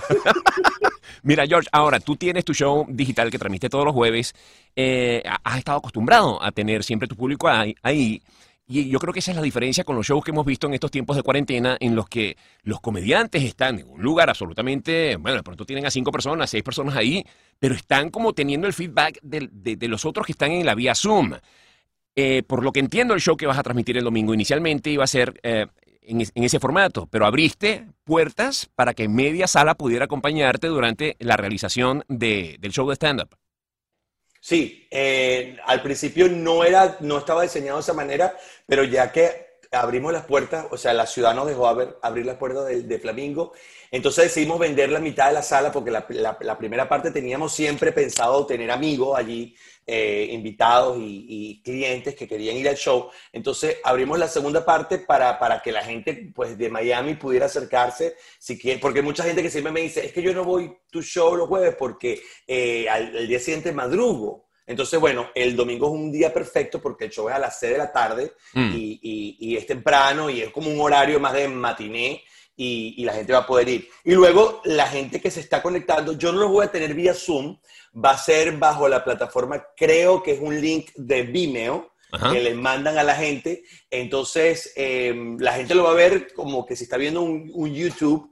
Mira, George, ahora tú tienes tu show digital que transmite todos los jueves. Eh, has estado acostumbrado a tener siempre tu público ahí, ahí. Y yo creo que esa es la diferencia con los shows que hemos visto en estos tiempos de cuarentena, en los que los comediantes están en un lugar absolutamente, bueno, de pronto tienen a cinco personas, seis personas ahí, pero están como teniendo el feedback de, de- de los otros que están en la vía Zoom. Eh, por lo que entiendo, el show que vas a transmitir el domingo inicialmente iba a ser eh, en, es- en ese formato, pero abriste puertas para que media sala pudiera acompañarte durante la realización de- del show de stand-up. Sí, eh, al principio no era, no estaba diseñado de esa manera, pero ya que abrimos las puertas, o sea, la ciudad nos dejó abrir, abrir las puertas de, de Flamingo, entonces decidimos vender la mitad de la sala porque la, la- la primera parte teníamos siempre pensado tener amigos allí, eh, invitados y, y clientes que querían ir al show. Entonces abrimos la segunda parte para, para que la gente pues, de Miami pudiera acercarse, si quiere, porque mucha gente que siempre me dice, es que yo no voy tu show los jueves porque eh, al, al día siguiente madrugo. Entonces, bueno, el domingo es un día perfecto porque el show es a las seis de la tarde Mm. y, y- y es temprano y es como un horario más de matiné y, y la gente va a poder ir. Y luego la gente que se está conectando, yo no lo voy a tener vía Zoom, va a ser bajo la plataforma, creo que es un link de Vimeo, Ajá. que le mandan a la gente. Entonces, eh, la gente lo va a ver como que si está viendo un, un YouTube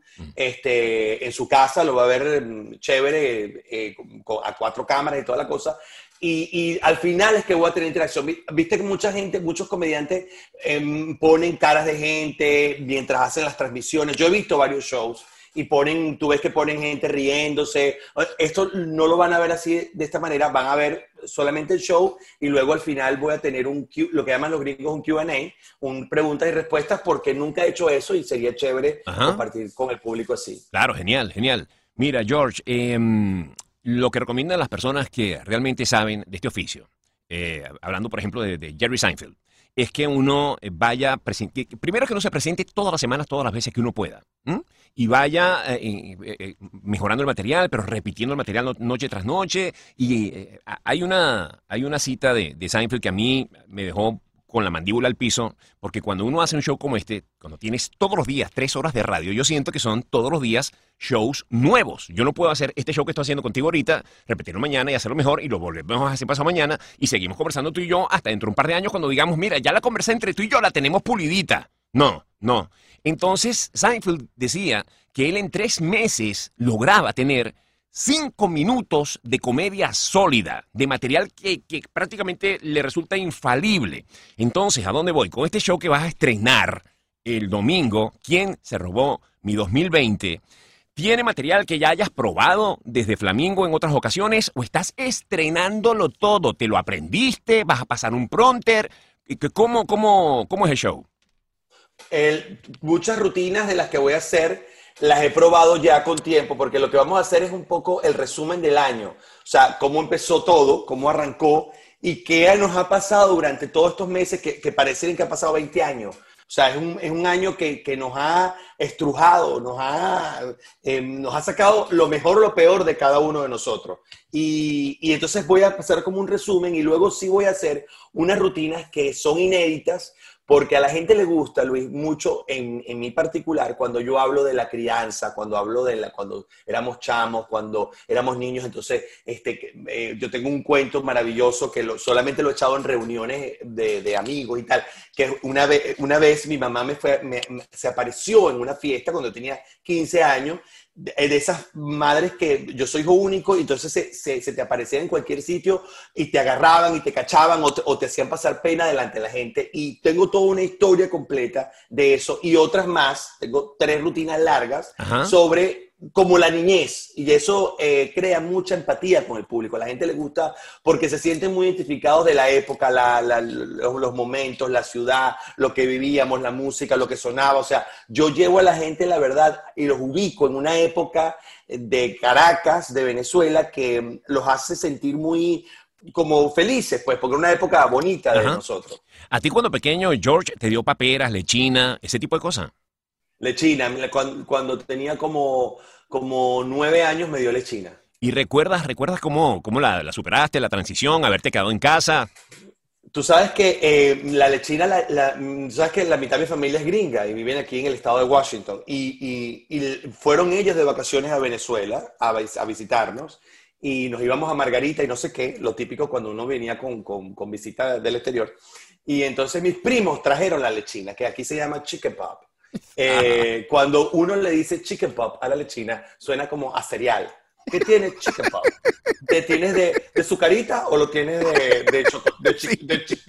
este, en su casa, lo va a ver mm, chévere, eh, con- con- a cuatro cámaras y toda la cosa. Y, y al final es que voy a tener interacción. Vi- Viste que mucha gente, muchos comediantes em, ponen caras de gente mientras hacen las transmisiones. Yo he visto varios shows y ponen, tú ves que ponen gente riéndose. Esto no lo van a ver así de esta manera, van a ver solamente el show y luego al final voy a tener un Q, lo que llaman los gringos un Q and A, un preguntas y respuestas, porque nunca he hecho eso y sería chévere Ajá. compartir con el público así. Claro, genial, genial. Mira, George, em, lo que recomiendan las personas que realmente saben de este oficio, eh, hablando por ejemplo de, de Jerry Seinfeld, es que uno eh, vaya, presen- que- que primero que uno se presente todas las semanas, todas las veces que uno pueda, ¿m? Y vaya eh, eh, eh, mejorando el material, pero repitiendo el material no- noche tras noche. Y eh, hay una, hay una cita de, de Seinfeld que a mí me dejó con la mandíbula al piso, porque cuando uno hace un show como este, cuando tienes todos los días tres horas de radio, yo siento que son todos los días shows nuevos. Yo no puedo hacer este show que estoy haciendo contigo ahorita, repetirlo mañana y hacerlo mejor, y lo volvemos a hacer pasado mañana, y seguimos conversando tú y yo hasta dentro de un par de años cuando digamos, mira, ya la conversa entre tú y yo la tenemos pulidita. No, no. Entonces, Seinfeld decía que él en tres meses lograba tener cinco minutos de comedia sólida, de material que, que prácticamente le resulta infalible. Entonces, ¿a dónde voy? Con este show que vas a estrenar el domingo, ¿Quién se robó mi dos mil veinte? ¿Tiene material que ya hayas probado desde Flamingo en otras ocasiones o estás estrenándolo todo? ¿Te lo aprendiste? ¿Vas a pasar un prompter? ¿Cómo, cómo, cómo es el show? El- muchas rutinas de las que voy a hacer las he probado ya con tiempo, porque lo que vamos a hacer es un poco el resumen del año. O sea, cómo empezó todo, cómo arrancó y qué nos ha pasado durante todos estos meses que, que parecen que ha pasado veinte años. O sea, es un, es un año que, que nos ha estrujado, nos ha, eh, nos ha sacado lo mejor o lo peor de cada uno de nosotros. Y, y entonces voy a hacer como un resumen y luego sí voy a hacer unas rutinas que son inéditas, porque a la gente le gusta, Luis, mucho en, en mi particular, cuando yo hablo de la crianza, cuando hablo de la, cuando éramos chamos, cuando éramos niños, entonces este, eh, yo tengo un cuento maravilloso que lo, solamente lo he echado en reuniones de, de amigos y tal, que una vez, una vez mi mamá me fue, me, me, se apareció en una fiesta cuando tenía quince años, de, de esas madres que yo soy hijo único y entonces se, se, se te aparecían en cualquier sitio y te agarraban y te cachaban o te, o te hacían pasar pena delante de la gente, y tengo toda una historia completa de eso y otras más, tengo tres rutinas largas. Ajá. Sobre como la niñez, y eso eh, crea mucha empatía con el público. A la gente le gusta porque se sienten muy identificados de la época, la, la, los, los momentos, la ciudad, lo que vivíamos, la música, lo que sonaba. O sea, yo llevo a la gente, la verdad, y los ubico en una época de Caracas, de Venezuela, que los hace sentir muy como felices, pues, porque es una época bonita de Ajá. nosotros. ¿A ti cuando pequeño, George, te dio paperas, lechina, ese tipo de cosas? Lechina, cuando, cuando tenía como, como nueve años me dio lechina. ¿Y recuerdas, recuerdas cómo, cómo la, la superaste, la transición, haberte quedado en casa? Tú sabes que eh, la lechina, la, la, sabes que la mitad de mi familia es gringa y viven aquí en el estado de Washington. Y, y, y fueron ellos de vacaciones a Venezuela a, a visitarnos. Y nos íbamos a Margarita y no sé qué, lo típico cuando uno venía con, con, con visita del exterior. Y entonces mis primos trajeron la lechina, que aquí se llama chicken pop. Eh, cuando uno le dice chicken pop a la lechina, suena como a cereal. ¿Qué tienes chicken pop? ¿Te tienes de, de sucarita o lo tienes de, de, choco, de, chi, de, chi,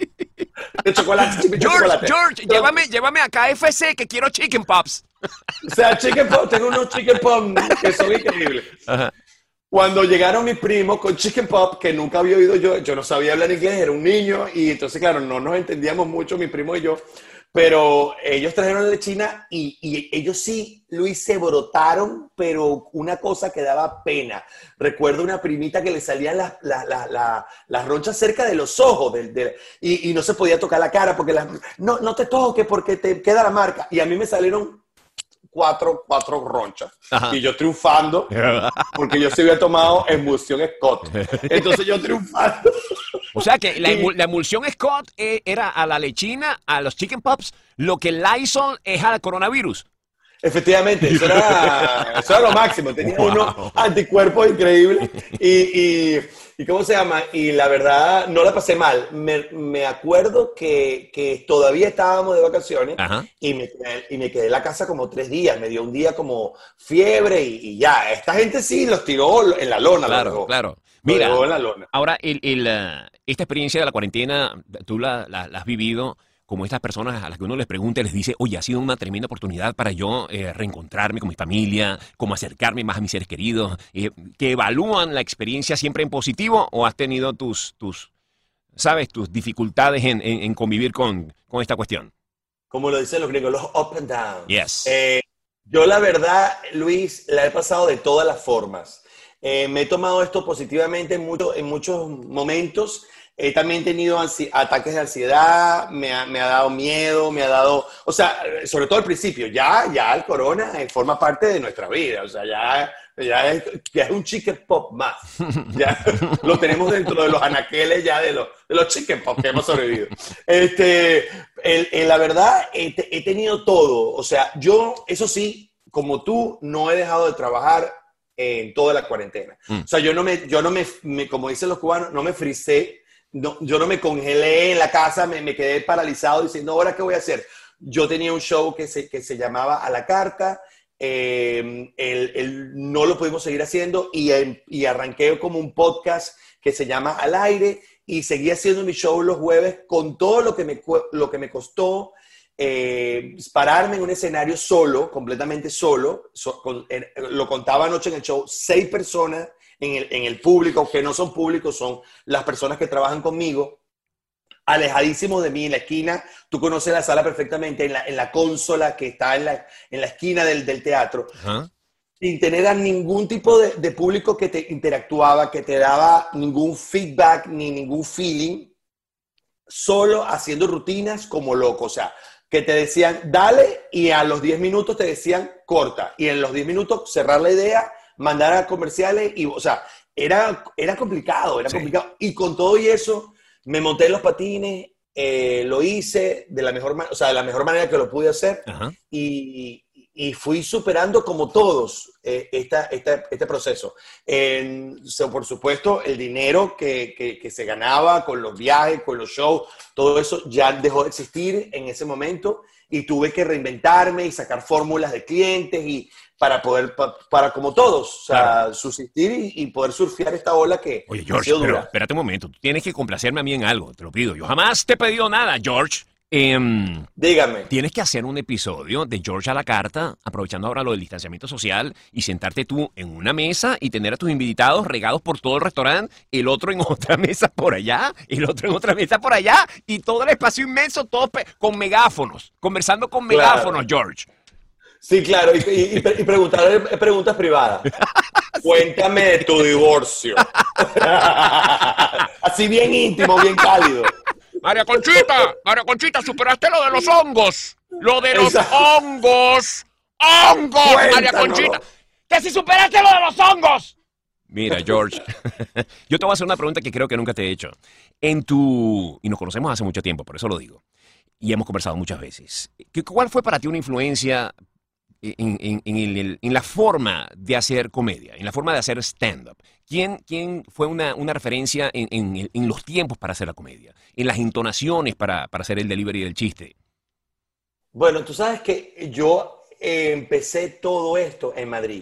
de chocolate? George, chocolate? George, Entonces, llévame, llévame a K F C que quiero chicken pops. O sea, chicken pop, tengo unos chicken pop que son increíbles. Ajá. Cuando llegaron mis primos con chicken pop, que nunca había oído yo, yo no sabía hablar inglés, era un niño, y entonces, claro, no nos entendíamos mucho, mi primo y yo. Pero ellos trajeron la lechina y, y ellos sí, Luis, se brotaron, pero una cosa que daba pena. Recuerdo una primita que le salían las, las, las, las, las ronchas cerca de los ojos del, del, y, y no se podía tocar la cara porque las, no, no te toques porque te queda la marca. Y a mí me salieron cuatro, cuatro ronchas. Ajá. Y yo triunfando porque yo se había tomado emulsión Scott. Entonces yo triunfando. O sea que la, emul la emulsión Scott eh, era a la lechina, a los chicken pops, lo que Lysol es al coronavirus. Efectivamente, eso era, eso era lo máximo. Tenía wow. unos anticuerpos increíbles y, y, y ¿cómo se llama? Y la verdad, no la pasé mal. Me, me acuerdo que, que todavía estábamos de vacaciones y me, y me quedé en la casa como tres días. Me dio un día como fiebre y, y ya. Esta gente sí los tiró en la lona. Claro, claro. Mira, ahora, el, el, uh, esta experiencia de la cuarentena, tú la, la, la has vivido como estas personas a las que uno les pregunta y les dice, oye, ha sido una tremenda oportunidad para yo eh, reencontrarme con mi familia, como acercarme más a mis seres queridos, eh, que evalúan la experiencia siempre en positivo, o has tenido tus, tus sabes, tus dificultades en, en, en convivir con, con esta cuestión. Como lo dicen los gringos, los up and down. Yes. Eh, yo la verdad, Luis, la he pasado de todas las formas. Eh, me he tomado esto positivamente en, mucho, en muchos momentos. He también tenido ataques de ansiedad, me ha, me ha dado miedo, me ha dado... O sea, sobre todo al principio, ya, ya el corona forma parte de nuestra vida. O sea, ya, ya, es, ya es un chicken pop más. Ya lo tenemos dentro de los anaqueles ya de los, de los chicken pop que hemos sobrevivido. Este, el, el, la verdad, he, he tenido todo. O sea, yo, eso sí, como tú, no he dejado de trabajar en toda la cuarentena. Mm. O sea, yo no me, yo no me, me, como dicen los cubanos, no me frisé. No, yo no me congelé en la casa, me, me quedé paralizado diciendo, ¿ahora qué voy a hacer? Yo tenía un show que se, que se llamaba A la Carta, eh, el, el, no lo pudimos seguir haciendo y, el, y arranqué como un podcast que se llama Al Aire y seguí haciendo mi show los jueves con todo lo que me, lo que me costó eh, pararme en un escenario solo, completamente solo. So, con, eh, lo contaba anoche en el show, seis personas En el, en el público, que no son públicos, son las personas que trabajan conmigo, alejadísimos de mí en la esquina. Tú conoces la sala perfectamente, en la, en la consola que está en la, en la esquina del, del teatro, uh-huh. sin tener a ningún tipo de, de público que te interactuaba, que te daba ningún feedback ni ningún feeling, solo haciendo rutinas como loco. O sea, que te decían, dale, y a los diez minutos te decían, corta, y en los diez minutos cerrar la idea, mandar a comerciales, y, o sea, era, era complicado, era sí. complicado. Y con todo y eso, me monté en los patines, eh, lo hice de la mejor, o sea, de la mejor manera que lo pude hacer. Ajá. y Y fui superando como todos eh, esta, esta, este proceso. Eh, so, por supuesto, el dinero que, que, que se ganaba con los viajes, con los shows, todo eso ya dejó de existir en ese momento y tuve que reinventarme y sacar fórmulas de clientes y para poder, pa, para como todos, o sea, claro. subsistir y, y poder surfear esta ola que Oye, George, pero espérate un momento. Tú tienes que complacerme a mí en algo, te lo pido. Yo jamás te he pedido nada, George. Eh, Dígame. Tienes que hacer un episodio de George a la carta, aprovechando ahora lo del distanciamiento social, y sentarte tú en una mesa y tener a tus invitados regados por todo el restaurante, el otro en otra mesa por allá, el otro en otra mesa por allá, y todo el espacio inmenso, todo con megáfonos, conversando con megáfonos, claro. George. Sí, claro, y, y, y preguntar preguntas privadas. Sí. Cuéntame de tu divorcio. Así bien íntimo, bien cálido. María Conchita, María Conchita, superaste lo de los hongos. Lo de los Exacto. hongos. ¡Hongos, Cuéntanos. María Conchita! ¡Que si superaste lo de los hongos! Mira, George, yo te voy a hacer una pregunta que creo que nunca te he hecho. En tu... Y nos conocemos hace mucho tiempo, por eso lo digo. Y hemos conversado muchas veces. ¿Cuál fue para ti una influencia en, en, en, el, en la forma de hacer comedia, en la forma de hacer stand-up? ¿Quién, ¿Quién fue una, una referencia en, en, en los tiempos para hacer la comedia? En las entonaciones para, para hacer el delivery del chiste. Bueno, tú sabes que yo eh, empecé todo esto en Madrid.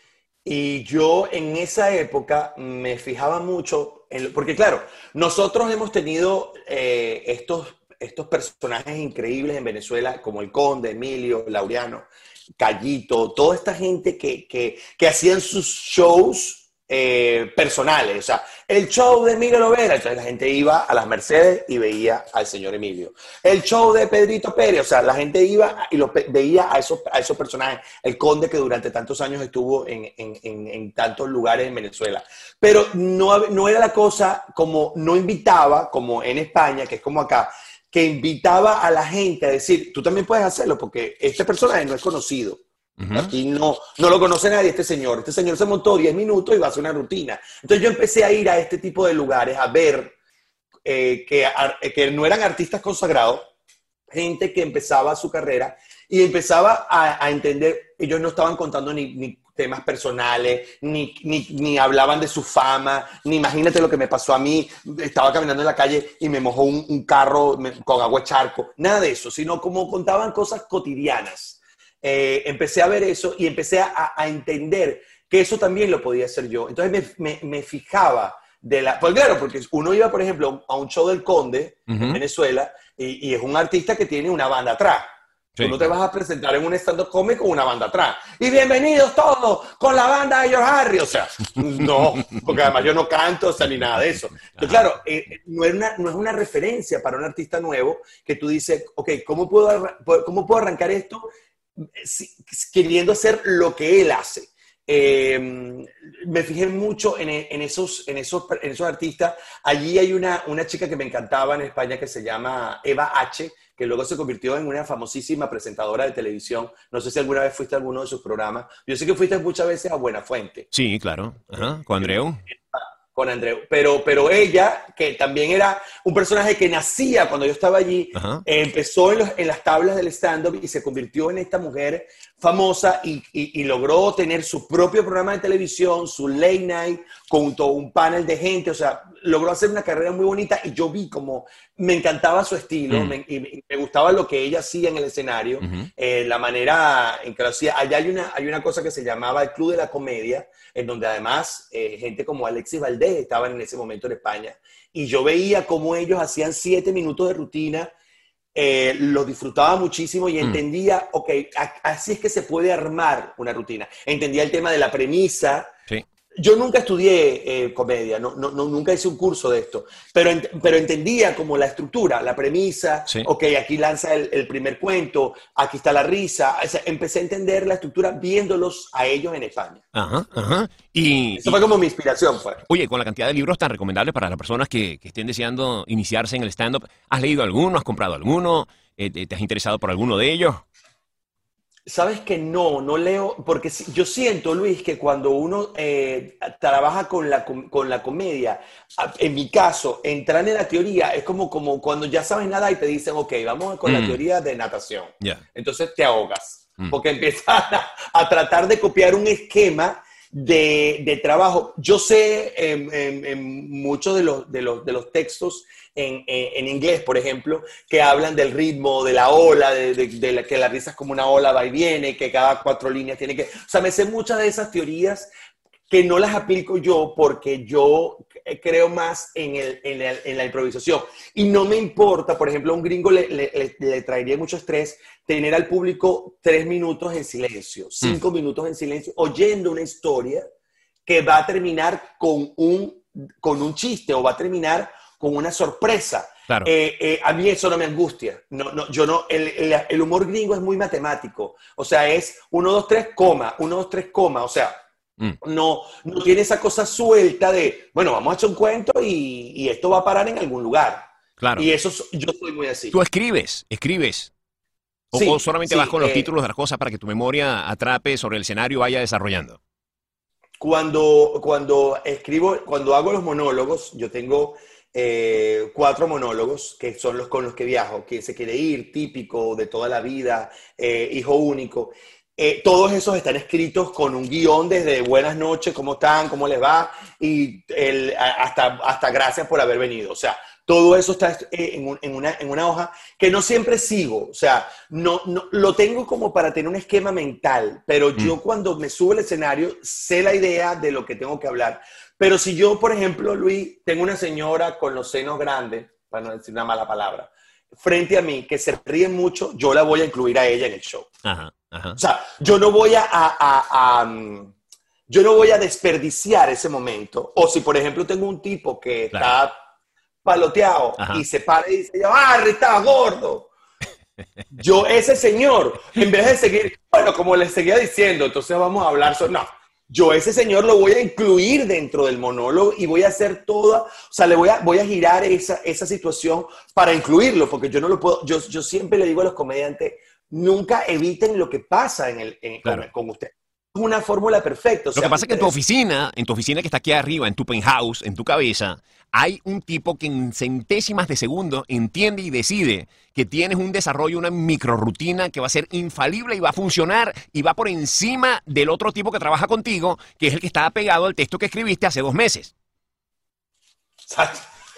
Y yo en esa época me fijaba mucho, en, porque claro, nosotros hemos tenido eh, estos, estos personajes increíbles en Venezuela, como el Conde, Emilio, Laureano, Callito, toda esta gente que, que, que hacían sus shows Eh, personales, o sea, el show de Emilio Lovera, entonces la gente iba a las Mercedes y veía al señor Emilio. El show de Pedrito Pérez, o sea, la gente iba y lo veía a esos, a esos personajes. El Conde, que durante tantos años estuvo en, en, en, en tantos lugares en Venezuela. Pero no, no era la cosa como, no invitaba, como en España, que es como acá, que invitaba a la gente a decir, tú también puedes hacerlo, porque este personaje no es conocido. Uh-huh. Aquí no, no lo conoce nadie este señor. Este señor se montó diez minutos y va a hacer una rutina. Entonces yo empecé a ir a este tipo de lugares a ver eh, que, a, que no eran artistas consagrados, gente que empezaba su carrera y empezaba a, a entender, ellos no estaban contando ni, ni temas personales, ni, ni, ni hablaban de su fama, ni imagínate lo que me pasó a mí, estaba caminando en la calle y me mojó un, un carro con agua charco, nada de eso, sino como contaban cosas cotidianas. Eh, empecé a ver eso y empecé a, a entender que eso también lo podía hacer yo. Entonces me, me, me fijaba de la... Pues claro, porque uno iba, por ejemplo, a un show del Conde uh-huh. en Venezuela y, y es un artista que tiene una banda atrás. Sí, Tú no te vas a presentar en un stand-up comedy con una banda atrás. Y bienvenidos todos con la banda de George Harry. O sea, no, porque además yo no canto, o sea, ni nada de eso. Entonces, claro, eh, no, es una, no es una referencia para un artista nuevo que tú dices, ok, ¿cómo puedo, cómo puedo arrancar esto queriendo hacer lo que él hace? Eh, me fijé mucho en, en, esos, en, esos, en esos artistas. Allí hay una, una chica que me encantaba en España que se llama Eva H., que luego se convirtió en una famosísima presentadora de televisión. No sé si alguna vez fuiste a alguno de sus programas. Yo sé que fuiste muchas veces a Buenafuente. Sí, claro. Ajá. Con Andreu. Con Andreu, pero, pero ella, que también era un personaje que nacía cuando yo estaba allí, eh, empezó en, los, en las tablas del stand-up y se convirtió en esta mujer famosa y, y, y logró tener su propio programa de televisión, su late night, con todo un panel de gente, o sea, logró hacer una carrera muy bonita y yo vi como me encantaba su estilo mm. me, y me gustaba lo que ella hacía en el escenario, uh-huh. eh, la manera en que lo hacía. Allá hay una, hay una cosa que se llamaba el Club de la Comedia, en donde además eh, gente como Alexis Valdés estaban en ese momento en España, y yo veía cómo ellos hacían siete minutos de rutina, eh, lo disfrutaba muchísimo y entendía, mm. ok, a, así es que se puede armar una rutina. Entendía el tema de la premisa. Sí. Yo nunca estudié eh, comedia, no, no, no, nunca hice un curso de esto, pero, ent pero entendía como la estructura, la premisa, sí. ok, aquí lanza el, el primer cuento, aquí está la risa, o sea, empecé a entender la estructura viéndolos a ellos en España. Ajá, ajá. Y, Eso fue como mi inspiración. Pues. Oye, con la cantidad de libros tan recomendables para las personas que, que estén deseando iniciarse en el stand-up, ¿has leído alguno? ¿Has comprado alguno? Eh, ¿Te has interesado por alguno de ellos? Sabes que no, no leo, porque yo siento, Luis, que cuando uno eh, trabaja con la, con la comedia, en mi caso, entrar en la teoría es como, como cuando ya sabes nada y te dicen, ok, vamos con mm. la teoría de natación. Yeah. Entonces te ahogas, mm. porque empiezas a, a tratar de copiar un esquema de, de trabajo. Yo sé en, en, en muchos de los, de, los, de los textos en, en, en inglés, por ejemplo, que hablan del ritmo, de la ola, de, de, de la, que la risa es como una ola va y viene, que cada cuatro líneas tiene que... O sea, me sé muchas de esas teorías que no las aplico yo porque yo creo más en, el, en, el, en la improvisación. Y no me importa, por ejemplo, a un gringo le, le, le traería mucho estrés tener al público tres minutos en silencio, cinco mm. minutos en silencio, oyendo una historia que va a terminar con un, con un chiste o va a terminar con una sorpresa. Claro. Eh, eh, a mí eso no me angustia. No, no, yo no, el, el, el humor gringo es muy matemático. O sea, es uno, dos, tres, coma, uno, dos, tres, coma. O sea, mm. no, no tiene esa cosa suelta de, bueno, vamos a echar un cuento y, y esto va a parar en algún lugar. Claro. Y eso, yo soy muy así. Tú escribes, escribes. O, sí, o solamente sí, vas con los eh, títulos de las cosas para que tu memoria atrape sobre el escenario y vaya desarrollando. Cuando, cuando escribo, cuando hago los monólogos, yo tengo... Eh, cuatro monólogos que son los con los que viajo, que se quiere ir, típico de toda la vida, eh, hijo único. Eh, todos esos están escritos con un guión desde buenas noches, cómo están, cómo les va, y el, hasta, hasta gracias por haber venido. O sea, todo eso está en, un, en, una, en una hoja que no siempre sigo. O sea, no, no, lo tengo como para tener un esquema mental, pero mm. yo cuando me subo al escenario sé la idea de lo que tengo que hablar. Pero si yo, por ejemplo, Luis, tengo una señora con los senos grandes, para no decir una mala palabra, frente a mí, que se ríe mucho, yo la voy a incluir a ella en el show. Ajá, ajá. O sea, yo no voy a, a, a, a, yo no voy a desperdiciar ese momento. O si, por ejemplo, tengo un tipo que claro. está paloteado ajá. y se para y dice, ¡ah, estaba gordo! Yo, ese señor, en vez de seguir, bueno, como les seguía diciendo, entonces vamos a hablar sobre... No. Yo ese señor lo voy a incluir dentro del monólogo y voy a hacer toda, o sea, le voy a, voy a girar esa, esa situación para incluirlo, porque yo no lo puedo, yo, yo siempre le digo a los comediantes, nunca eviten lo que pasa en el, en, claro. con, con usted. Es una fórmula perfecta. O sea, lo que pasa es que en tu oficina, en tu oficina que está aquí arriba, en tu penthouse, en tu cabeza, hay un tipo que en centésimas de segundo entiende y decide que tienes un desarrollo, una microrutina que va a ser infalible y va a funcionar y va por encima del otro tipo que trabaja contigo, que es el que está pegado al texto que escribiste hace dos meses. Exacto.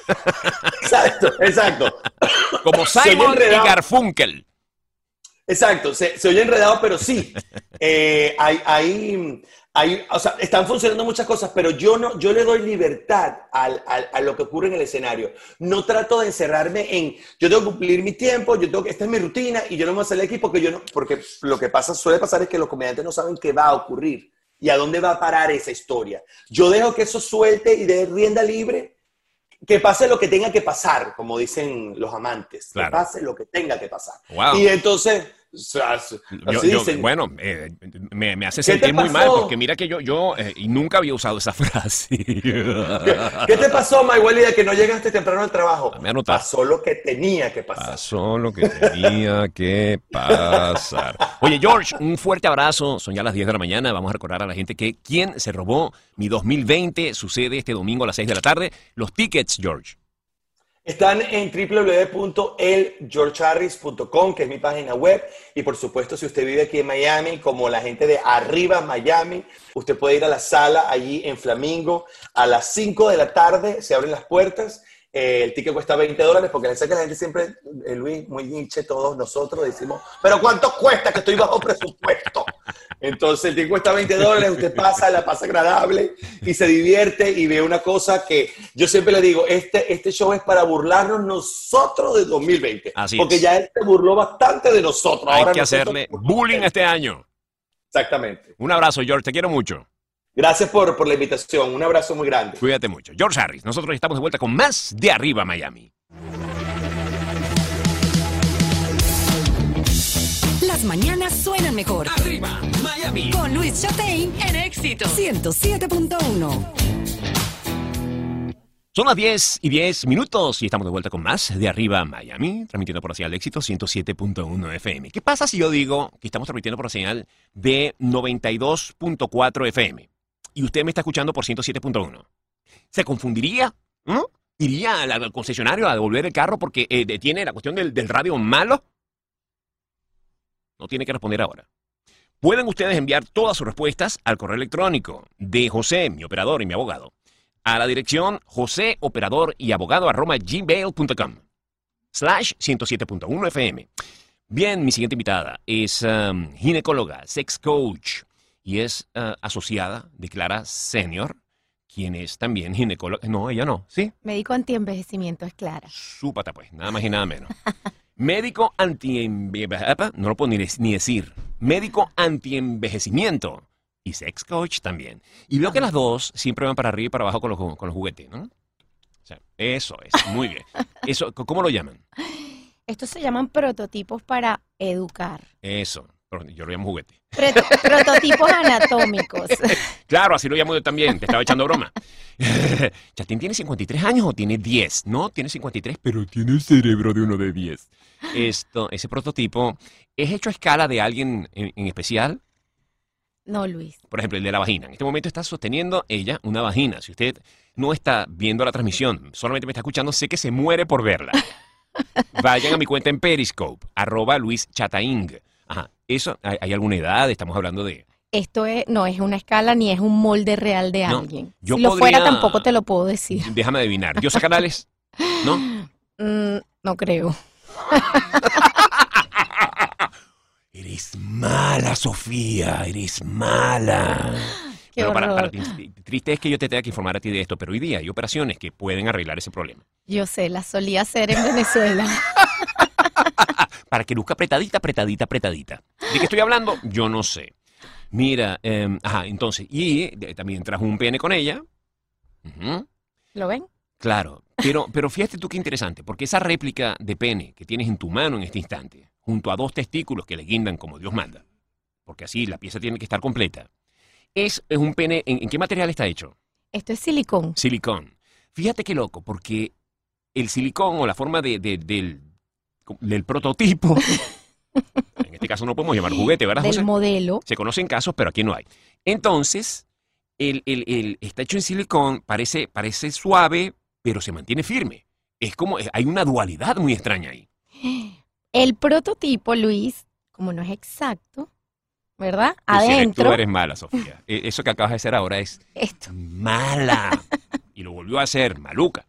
Exacto, exacto. Como Simon y Garfunkel. Exacto, se, se oye enredado, pero sí. Eh, hay, hay, hay, o sea, están funcionando muchas cosas, pero yo, no, yo le doy libertad al, al, a lo que ocurre en el escenario. No trato de encerrarme en, yo tengo que cumplir mi tiempo, yo tengo que, esta es mi rutina y yo no me voy a hacer el equipo porque yo no, porque lo que pasa, suele pasar es que los comediantes no saben qué va a ocurrir y a dónde va a parar esa historia. Yo dejo que eso suelte y de rienda libre, que pase lo que tenga que pasar, como dicen los amantes. Claro. Que pase lo que tenga que pasar. Wow. Y entonces... Así yo, yo, bueno, eh, me, me hace sentir muy mal porque mira que yo, yo eh, nunca había usado esa frase. ¿Qué, ¿Qué te pasó, Mayweather, que no llegaste temprano al trabajo? Me pasó lo que tenía que pasar. Pasó lo que tenía que pasar. Oye, George, un fuerte abrazo. Son ya las diez de la mañana. Vamos a recordar a la gente que quién se robó mi dos mil veinte sucede este domingo a las seis de la tarde. Los tickets, George. Están en doble u doble u doble u punto el george harris punto com, que es mi página web. Y por supuesto, si usted vive aquí en Miami, como la gente de Arriba Miami, usted puede ir a la sala allí en Flamingo. A las cinco de la tarde se abren las puertas. Eh, el ticket cuesta veinte dólares, porque sé que la gente siempre, eh, Luis, muy hinche, todos nosotros decimos, pero ¿cuánto cuesta que estoy bajo presupuesto? Entonces el ticket cuesta veinte dólares, usted pasa, la pasa agradable y se divierte y ve una cosa que yo siempre le digo, este, este show es para burlarnos nosotros de dos mil veinte. Así porque es. Ya él se burló bastante de nosotros. Hay Ahora que nosotros hacerle bullying este año. Exactamente. Un abrazo, George, te quiero mucho. Gracias por, por la invitación. Un abrazo muy grande. Cuídate mucho. George Harris, nosotros estamos de vuelta con más de Arriba Miami. Las mañanas suenan mejor. Arriba Miami. Con Luis Chatein en Éxito ciento siete punto uno. Son las diez y diez minutos y estamos de vuelta con más de Arriba Miami, transmitiendo por la señal de éxito ciento siete punto uno F M. ¿Qué pasa si yo digo que estamos transmitiendo por la señal de noventa y dos punto cuatro F M y usted me está escuchando por ciento siete punto uno? ¿Se confundiría? ¿No? ¿Iría al, al concesionario a devolver el carro porque eh, tiene la cuestión del, del radio malo? No tiene que responder ahora. Pueden ustedes enviar todas sus respuestas al correo electrónico de José, mi operador y mi abogado, a la dirección José Operador y Abogado arroba gmail punto com slash ciento siete punto uno F M. Bien, mi siguiente invitada es um, ginecóloga, sex coach y es uh, asociada de Clara Senior, quien es también ginecóloga. No, ella no, ¿sí? Médico antienvejecimiento es Clara. Súpata pues, nada más y nada menos. Médico antienvejecimiento, no lo puedo ni, ni decir. Médico antienvejecimiento. Y sex coach también. Y veo que las dos siempre van para arriba y para abajo con los, con los juguetes, ¿no? O sea, eso es, muy bien. Eso, ¿cómo lo llaman? Estos se llaman prototipos para educar. Eso, yo lo llamo juguete. Proto- prototipos anatómicos. Claro, así lo llamo yo también, te estaba echando broma. Chatín tiene cincuenta y tres años o tiene diez, ¿no? Tiene cincuenta y tres, pero tiene el cerebro de uno de diez. Esto, ese prototipo, ¿es hecho a escala de alguien en, en especial? No, Luis. Por ejemplo, el de la vagina. En este momento está sosteniendo ella una vagina. Si usted no está viendo la transmisión, solamente me está escuchando, sé que se muere por verla. Vayan a mi cuenta en Periscope, arroba Luis Chataing. Ajá. Eso, ¿hay, ¿hay alguna edad? Estamos hablando de... Esto es, no es una escala ni es un molde real de No, alguien. yo Si lo podría- fuera tampoco te lo puedo decir. Déjame adivinar. ¿Diosa Canales? ¿No? Mm, no creo. Eres mala, Sofía. Eres mala. Qué Pero para, horror. para ti, triste es que yo te tenga que informar a ti de esto, pero hoy día hay operaciones que pueden arreglar ese problema. Yo sé, la solía hacer en Venezuela. Para que luzca apretadita, apretadita, apretadita. ¿De qué estoy hablando? Yo no sé. Mira, eh, ajá, entonces, y eh, también trajo un pene con ella. Ujú. ¿Lo ven? Claro, pero, pero fíjate tú qué interesante, porque esa réplica de pene que tienes en tu mano en este instante, junto a dos testículos que le guindan como Dios manda, porque así la pieza tiene que estar completa, es, es un pene, ¿en, en qué material está hecho? Esto es silicón. Silicón. Fíjate qué loco, porque el silicón o la forma de, de- del, del prototipo, en este caso no podemos llamar juguete, ¿verdad, Del José? modelo. Se conocen casos, pero aquí no hay. Entonces, el, el- el- está hecho en silicón, parece, parece suave, pero se mantiene firme. Es como, hay una dualidad muy extraña ahí. El prototipo, Luis, como no es exacto, ¿verdad? Tú sí eres- Adentro, Tú eres mala, Sofía. E- Eso que acabas de hacer ahora es esto. mala. Y lo volvió a hacer, maluca.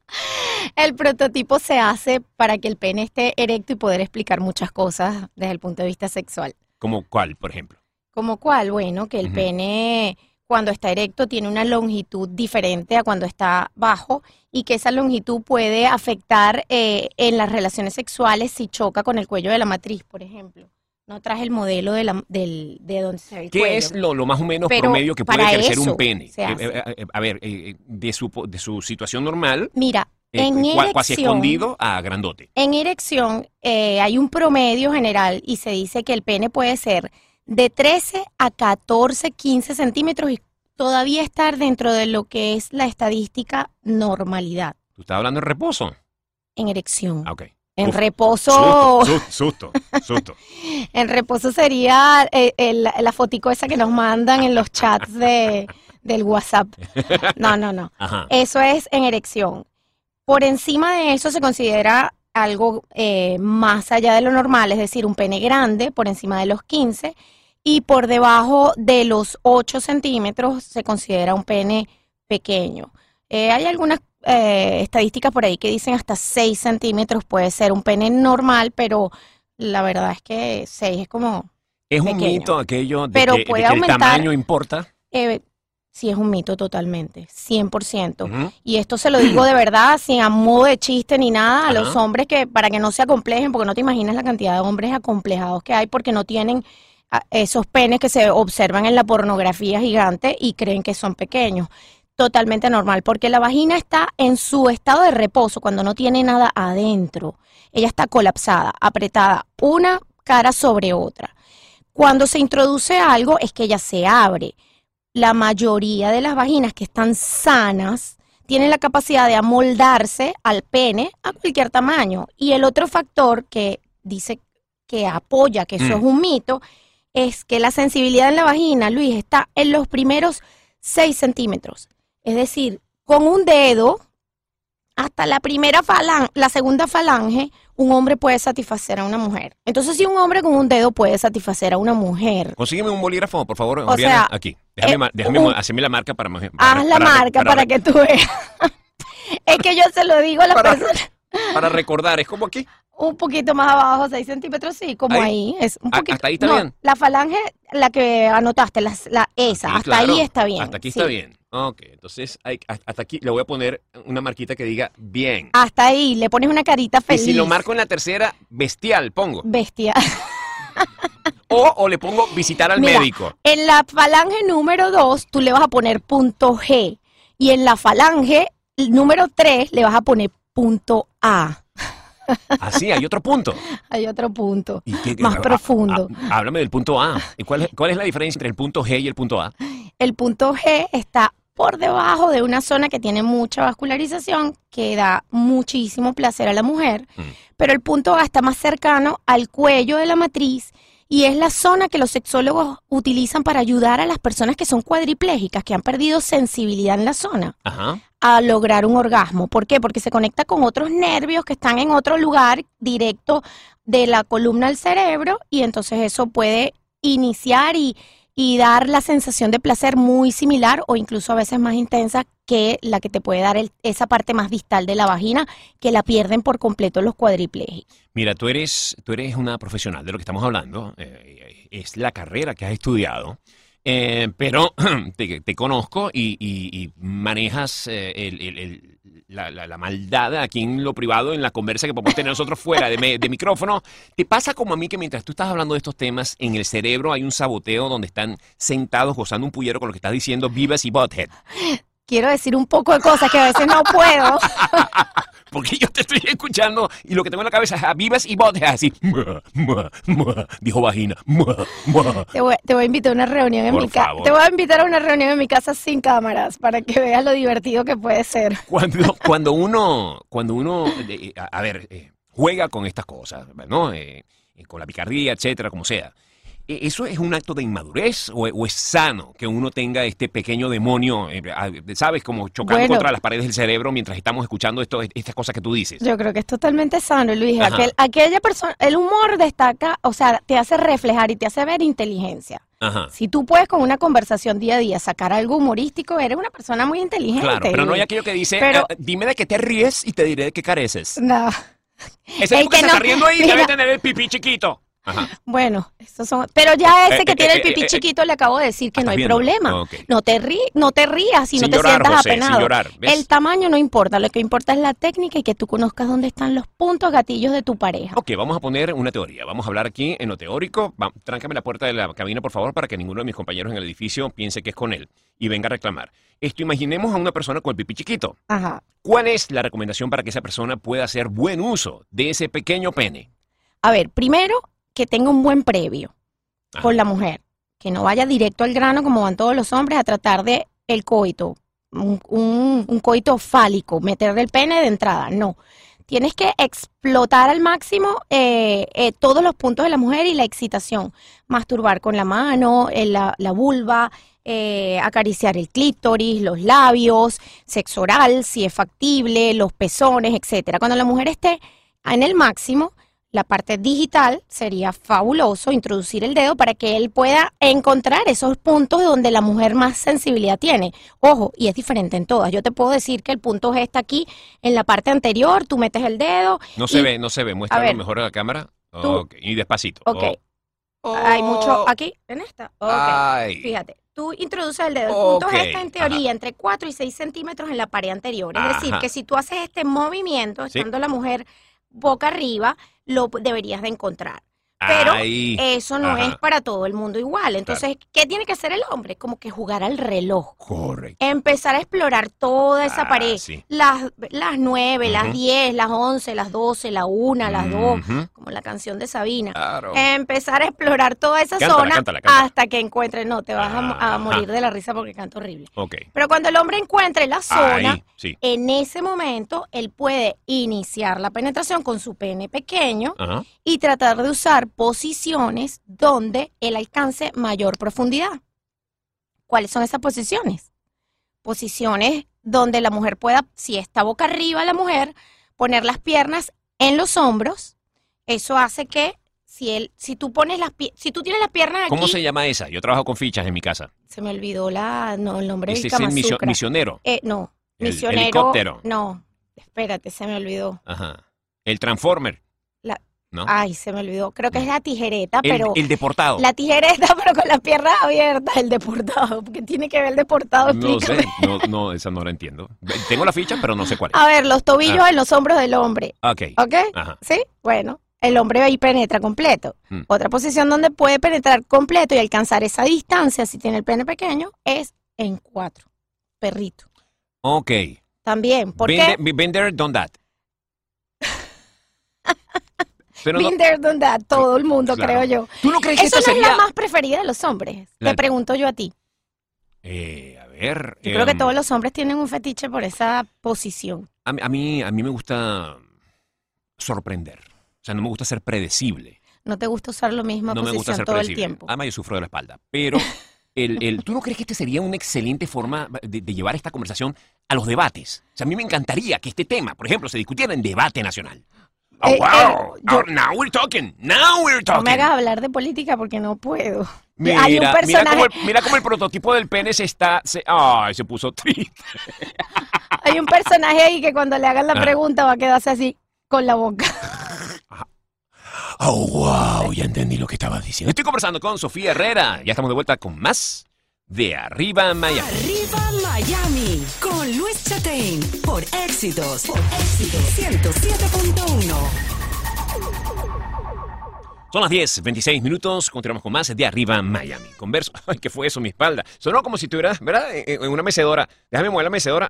El prototipo se hace para que el pene esté erecto y poder explicar muchas cosas desde el punto de vista sexual. ¿Como cuál, por ejemplo? ¿Como cuál? Bueno, que el Ujú. pene cuando está erecto tiene una longitud diferente a cuando está bajo y que esa longitud puede afectar eh, en las relaciones sexuales si choca con el cuello de la matriz, por ejemplo. No traje el modelo de, la, del, de donde se ve el ¿Qué cuello. es lo, lo más o menos Pero promedio que puede para crecer eso un pene? se Eh, hace. eh, eh, a ver, eh, de, su, po- de su situación normal, Mira, eh, en cua- cuasi erección, escondido a grandote. en erección eh, hay un promedio general y se dice que el pene puede ser de trece a catorce, quince centímetros y todavía estar dentro de lo que es la estadística normalidad ¿Tú estás hablando en reposo? en erección. Ah, ok. En Uf, reposo, Susto, susto, susto, susto. en reposo sería eh, el- la fotico esa que nos mandan en los chats de, del WhatsApp. No, no, no. Ajá. Eso es en erección. Por encima de eso se considera algo eh, más allá de lo normal, es decir, un pene grande por encima de los quince y por debajo de los ocho centímetros se considera un pene pequeño. Eh, hay algunas eh, estadísticas por ahí que dicen hasta seis centímetros puede ser un pene normal, pero la verdad es que seis es como... Es un pequeño. mito aquello de Pero que, de puede que el aumentar- tamaño importa. Eh, sí, es un mito totalmente, cien por ciento. Ujú. Y esto se lo digo de verdad, sin a modo de chiste ni nada, a Ajá. los hombres que para que no se acomplejen, porque no te imaginas la cantidad de hombres acomplejados que hay porque no tienen ah, esos penes que se observan en la pornografía gigante y creen que son pequeños. Totalmente normal, porque la vagina está en su estado de reposo cuando no tiene nada adentro. Ella está colapsada, apretada, una cara sobre otra. Cuando se introduce algo es que ella se abre. La mayoría de las vaginas que están sanas tiene la capacidad de amoldarse al pene a cualquier tamaño. Y el otro factor que dice que apoya que eso mm. es un mito es que la sensibilidad en la vagina, Luis, está en los primeros seis centímetros. Es decir, con un dedo hasta la primera falange, la segunda falange, un hombre puede satisfacer a una mujer. Entonces, si un hombre con un dedo puede satisfacer a una mujer. Consígueme un bolígrafo, por favor, o Oriana, sea, aquí. Déjame, eh, déjame un, hacerme la marca para... para haz la para, marca para, para, para que tú veas. Es que yo se lo digo a la para, persona. Para recordar, ¿es como aquí? Un poquito más abajo, seis centímetros, sí, como ahí. ahí es un poquito, ¿Hasta ahí está no, bien? La falange, la que anotaste, la, la esa, sí, hasta claro, ahí está bien. Hasta aquí sí. está bien. Ok, entonces hay, hasta aquí le voy a poner una marquita que diga bien. Hasta ahí, le pones una carita feliz. Y si lo marco en la tercera, bestial, pongo. Bestial. O, o le pongo visitar al Mira, médico. En la falange número dos, tú le vas a poner punto G. Y en la falange número tres, le vas a poner punto A. Ah, sí, hay otro punto. Hay otro punto, ¿Y qué, más a, profundo. A, a, háblame del punto A. ¿Cuál es, ¿Cuál es la diferencia entre el punto G y el punto A? El punto G está por debajo de una zona que tiene mucha vascularización, que da muchísimo placer a la mujer, mm. pero el punto A está más cercano al cuello de la matriz y es la zona que los sexólogos utilizan para ayudar a las personas que son cuadriplégicas, que han perdido sensibilidad en la zona, Ajá. a lograr un orgasmo. ¿Por qué? Porque se conecta con otros nervios que están en otro lugar directo de la columna al cerebro y entonces eso puede iniciar y y dar la sensación de placer muy similar o incluso a veces más intensa que la que te puede dar el, esa parte más distal de la vagina, que la pierden por completo los cuadriplégicos. Mira, tú eres, tú eres una profesional de lo que estamos hablando, eh, es la carrera que has estudiado, eh, pero te, te conozco y, y, y manejas eh, el, el, el, la, la, la maldad aquí en lo privado, en la conversa que podemos tener nosotros fuera de, me, de micrófono. ¿Te pasa como a mí que mientras tú estás hablando de estos temas, en el cerebro hay un saboteo donde están sentados gozando un pullero con lo que estás diciendo, Beavis y Butthead? Quiero decir un poco de cosas que a veces no puedo. Porque yo te estoy escuchando y lo que tengo en la cabeza es a Beavis y Butthead, así, mua, mua, mua, dijo vagina, mua, mua. Te voy, te voy a invitar a una reunión en Por mi casa. Te voy a invitar a una reunión en mi casa sin cámaras para que veas lo divertido que puede ser. Cuando, cuando uno, cuando uno, eh, a, a ver, eh, juega con estas cosas, ¿no? Eh, eh, con la picardía, etcétera, como sea. ¿Eso es un acto de inmadurez o, o es sano que uno tenga este pequeño demonio, eh, sabes, como chocando bueno, contra las paredes del cerebro mientras estamos escuchando esto, estas cosas que tú dices? Yo creo que es totalmente sano, Luis. Aquel, aquella persona, el humor destaca, o sea, te hace reflejar y te hace ver inteligencia. Ajá. Si tú puedes con una conversación día a día sacar algo humorístico, eres una persona muy inteligente. Claro, pero no hay aquello que dice, pero, eh, dime de qué te ríes y te diré de qué careces. No. Ese es que, que se no, está riendo ahí, mira, debe tener el pipí chiquito. Ajá. Bueno, estos son, pero ya ese eh, que eh, tiene eh, el pipí eh, chiquito eh, le acabo de decir que no hay viendo? problema. Okay. No te rí, no te rías y sin no te llorar, sientas José, apenado. Llorar, el tamaño no importa, lo que importa es la técnica y que tú conozcas dónde están los puntos gatillos de tu pareja. Ok, vamos a poner una teoría. Vamos a hablar aquí en lo teórico. Va, tráncame la puerta de la cabina, por favor, para que ninguno de mis compañeros en el edificio piense que es con él y venga a reclamar. Esto, imaginemos a una persona con el pipí chiquito. Ajá. ¿Cuál es la recomendación para que esa persona pueda hacer buen uso de ese pequeño pene? A ver, primero, que tenga un buen previo Ajá. con la mujer, que no vaya directo al grano como van todos los hombres a tratar de el coito, un, un, un coito fálico, meterle el pene de entrada, no. Tienes que explotar al máximo eh, eh, todos los puntos de la mujer y la excitación, masturbar con la mano, eh, la, la vulva, eh, acariciar el clítoris, los labios, sexo oral, si es factible, los pezones, etcétera. Cuando la mujer esté en el máximo, la parte digital sería fabuloso introducir el dedo para que él pueda encontrar esos puntos donde la mujer más sensibilidad tiene. Ojo, y es diferente en todas. Yo te puedo decir que el punto G está aquí en la parte anterior, tú metes el dedo. No se ve, no se ve. Muéstralo mejor a la cámara. Tú, okay. Y despacito. Ok. Oh. Hay mucho aquí, en esta. Okay. Fíjate. Tú introduces el dedo. El punto okay. G está en teoría Ajá. entre cuatro y seis centímetros en la pared anterior. Es Ajá. decir, que si tú haces este movimiento, estando ¿Sí? la mujer boca arriba, lo deberías de encontrar. Pero Ay, eso no ajá. es para todo el mundo igual. Entonces, claro. ¿qué tiene que hacer el hombre? Como que jugar al reloj. Correcto. Empezar a explorar toda esa ah, pared. Sí. Las, las nueve, uh-huh. las diez, las once, las doce, la una, las dos. Uh-huh. como la canción de Sabina. Claro. Empezar a explorar toda esa Cántala, zona cántala, cántala. hasta que encuentre, no, te vas a, Ah, a morir ajá. de la risa porque canta horrible. Ok. Pero cuando el hombre encuentre la zona, Ahí, sí. en ese momento él puede iniciar la penetración con su pene pequeño Ajá. y tratar de usar posiciones donde él alcance mayor profundidad. ¿Cuáles son esas posiciones? Posiciones donde la mujer pueda, si está boca arriba la mujer, poner las piernas en los hombros. Eso hace que si él, si tú pones las pi- si tú tienes las piernas aquí, ¿Cómo se llama esa? Yo trabajo con fichas en mi casa. se me olvidó la, no, el nombre Ese del es el Kama misio- Sutra. misionero. Eh, no, El misionero. helicóptero. No, espérate, se me olvidó. Ajá. El transformer. La- ¿No? Ay, se me olvidó. Creo que es la tijereta, el, pero el deportado. la tijereta, pero con las piernas abiertas, el deportado. Porque tiene que ver el deportado, No explícame. sé, no, no, esa no la entiendo. Tengo la ficha, pero no sé cuál es. A ver, los tobillos Ah. en los hombros del hombre. Ok. ¿Ok? Ajá. ¿Sí? Bueno, el hombre ahí penetra completo. Mm. Otra posición donde puede penetrar completo y alcanzar esa distancia, si tiene el pene pequeño, es en cuatro. Perrito. Ok. También. ¿Por Been qué? there- been there, done that. Pero no- Been there, done that, todo el mundo, Claro. creo yo. ¿Tú no crees que Eso esto no es sería...? la más preferida de los hombres. La- Te pregunto yo a ti. Eh, a ver... Yo creo que em, todos los hombres tienen un fetiche por esa posición. A, mí- a mí, a mí me gusta sorprender. O sea, no me gusta ser predecible. No te gusta usar la misma No me gusta posición ser todo el predecible. tiempo. Además, yo sufro de la espalda. Pero, el, el, ¿tú no crees que este sería una excelente forma de, de llevar esta conversación a los debates? O sea, a mí me encantaría que este tema, por ejemplo, se discutiera en debate nacional. Oh, Eh, wow. eh, yo- Oh, now we're talking. Now we're No talking. me hagas hablar de política porque no puedo. Mira, Hay un mira, personaje, cómo el, mira cómo el prototipo del pene se está... Se, ay, se puso triste. hay un personaje ahí que cuando le hagan la Ah. pregunta va a quedarse así con la boca. Oh, wow, ya entendí lo que estabas diciendo. Estoy conversando con Sofía Herrera. Ya estamos de vuelta con más de Arriba Miami. Arriba Miami con Luis Chatein por Éxitos, por Éxitos ciento siete punto uno. Son las diez, veintiséis minutos. Continuamos con más de Arriba Miami. Converso. Ay, ¿qué fue eso? Mi espalda. Sonó como si estuvieras, ¿verdad? En, en una mecedora. Déjame mover la mecedora.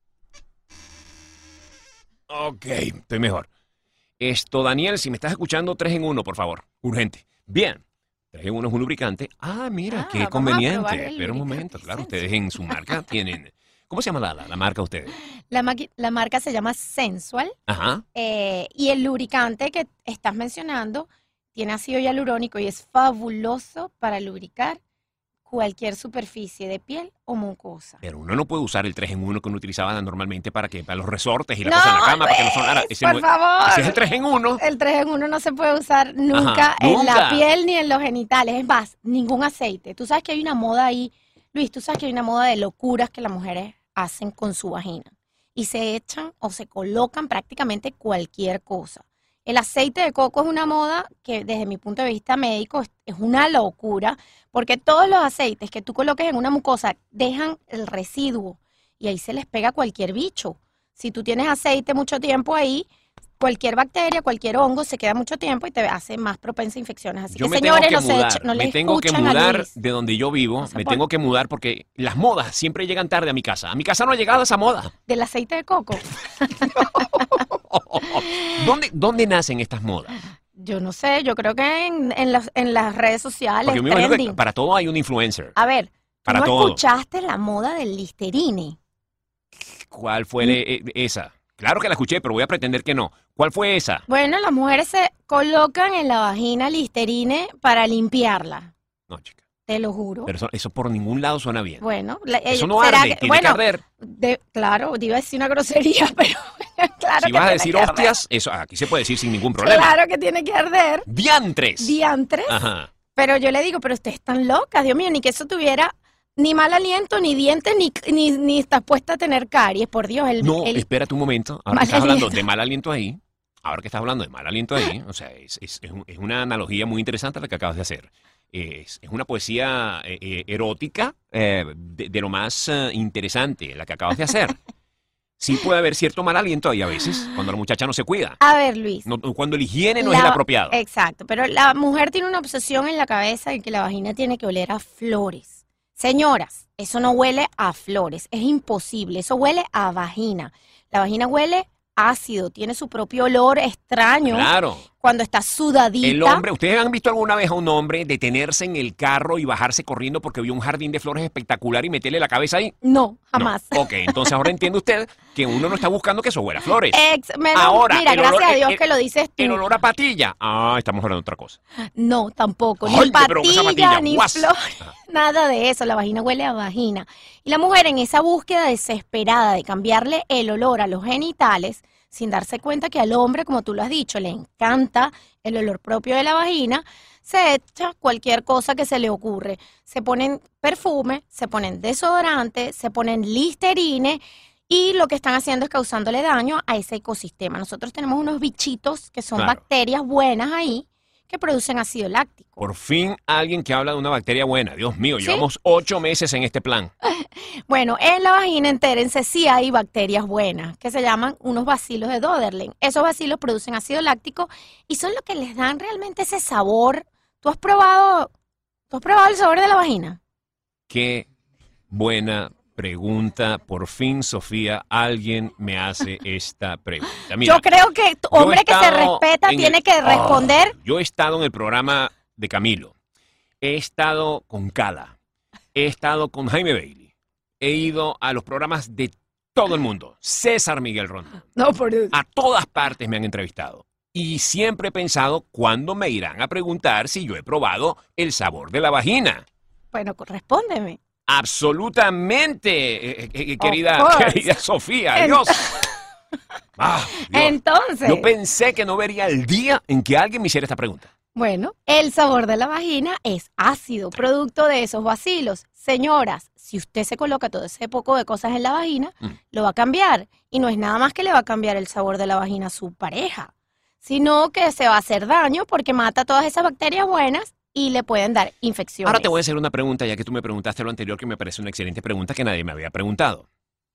Ok, estoy mejor. Esto, Daniel, si me estás escuchando, tres en uno, por favor. Urgente. Bien. tres en uno es un lubricante. Ah, mira, Ah, qué vamos a conveniente. probar el Pero un lubricante momento, claro, Sensual. ustedes en su marca tienen... ¿Cómo se llama la, la, la marca de ustedes? La, maqui- la marca se llama Sensual Ajá. eh, y el lubricante que estás mencionando tiene ácido hialurónico y es fabuloso para lubricar cualquier superficie de piel o mucosa. Pero uno no puede usar el tres en uno que uno utilizaba normalmente para que para los resortes y la No, cosa en la cama, para que no sonara. Luis, Ese por no- favor. ese es el tres en uno. El tres en uno no se puede usar nunca Ajá, en la nunca. piel ni en los genitales. Es más, ningún aceite. Tú sabes que hay una moda ahí, Luis, tú sabes que hay una moda de locuras que las mujeres hacen con su vagina. Y se echan o se colocan prácticamente cualquier cosa. El aceite de coco es una moda que desde mi punto de vista médico es, es una locura, porque todos los aceites que tú coloques en una mucosa dejan el residuo y ahí se les pega cualquier bicho. Si tú tienes aceite mucho tiempo ahí, cualquier bacteria, cualquier hongo se queda mucho tiempo y te hace más propensa a infecciones. Así Yo que, me señores, tengo que no, se mudar, echen- no le me tengo que escuchan a mudar Luis. de donde yo vivo, No se me puede. tengo que mudar porque las modas siempre llegan tarde a mi casa. A mi casa no ha llegado esa moda. Del aceite de coco. ¿Dónde, ¿Dónde nacen estas modas? Yo no sé, yo creo que en, en, las, en las redes sociales, Porque yo me imagino que trending. para todo hay un influencer. A ver, ¿tú Para no todo. escuchaste la moda del Listerine? ¿Cuál fue Mm. le- eh, esa? Claro que la escuché, pero voy a pretender que no. ¿Cuál fue esa? Bueno, las mujeres se colocan en la vagina Listerine para limpiarla, No, chica. te lo juro. Pero eso, eso por ningún lado suena bien. Bueno, la- Eso eh, no ¿será arde, que- tiene bueno, que arder. de- claro, te iba a decir una grosería, pero claro Si que vas a tiene decir que arder. hostias, eso aquí se puede decir sin ningún problema. Claro que tiene que arder. ¡Diantres! Diantres. Ajá. Pero yo le digo, pero ustedes están locas, Dios mío, ni que eso tuviera ni mal aliento, ni dientes, ni, ni, ni estás puesta a tener caries, por Dios. El, No, el- espérate un momento. Ahora mal que estás hablando aliento. de mal aliento ahí, ahora que estás hablando de mal aliento ahí, o sea, es, es, es un- es una analogía muy interesante la que acabas de hacer. Es, es una poesía eh, eh, erótica eh, de, de lo más eh, interesante la que acabas de hacer. Sí puede haber cierto mal aliento ahí a veces, cuando la muchacha no se cuida. A ver, Luis. No- cuando el higiene no La- es el apropiado. Exacto, pero la mujer tiene una obsesión en la cabeza de que la vagina tiene que oler a flores. Señoras, eso no huele a flores, es imposible, eso huele a vagina. La vagina huele ácido, tiene su propio olor extraño. Claro. cuando está sudadita. El hombre, ¿ustedes han visto alguna vez a un hombre detenerse en el carro y bajarse corriendo porque vio un jardín de flores espectacular y meterle la cabeza ahí? No, jamás. No. Ok, entonces ahora entiende usted que uno no está buscando que eso huela a flores. Ex, menos, ahora, mira, gracias olor, a Dios el, que lo dices tú. El olor a patilla. Ah, estamos hablando de otra cosa. No, tampoco. Ni Ay, pero esa patilla, patilla, ni guas. flor. Nada de eso. La vagina huele a vagina. Y la mujer en esa búsqueda desesperada de cambiarle el olor a los genitales, sin darse cuenta que al hombre, como tú lo has dicho, le encanta el olor propio de la vagina, se echa cualquier cosa que se le ocurre. Se ponen perfume, se ponen desodorante, se ponen Listerine y lo que están haciendo es causándole daño a ese ecosistema. Nosotros tenemos unos bichitos que son Claro. bacterias buenas ahí que producen ácido láctico. Por fin alguien que habla de una bacteria buena. Dios mío, ¿Sí? llevamos ocho meses en este plan. Bueno, en la vagina, entérense, sí hay bacterias buenas, que se llaman unos bacilos de Doderlein. Esos bacilos producen ácido láctico y son los que les dan realmente ese sabor. ¿Tú has probado, tú has probado el sabor de la vagina? Qué buena pregunta. Por fin, Sofía, alguien me hace esta pregunta. Mira, Yo creo que tu yo he hombre que se estado respeta en tiene el- que responder. Ah, yo he estado en el programa de Camilo. He estado con Cala. He estado con Jaime Bailey. He ido a los programas de todo el mundo. César Miguel Rondón. No, por eso. A todas partes me han entrevistado. Y siempre he pensado cuándo me irán a preguntar si yo he probado el sabor de la vagina. Bueno, respóndeme. Absolutamente, eh, eh, Of querida, course. querida Sofía. Dios. Ah, Dios. Entonces, Yo pensé que no vería el día en que alguien me hiciera esta pregunta. bueno, el sabor de la vagina es ácido, producto de esos bacilos. Señoras, si usted se coloca todo ese poco de cosas en la vagina, Mm. lo va a cambiar. Y no es nada más que le va a cambiar el sabor de la vagina a su pareja, sino que se va a hacer daño porque mata todas esas bacterias buenas y le pueden dar infecciones. Ahora te voy a hacer una pregunta, ya que tú me preguntaste lo anterior, que me parece una excelente pregunta que nadie me había preguntado.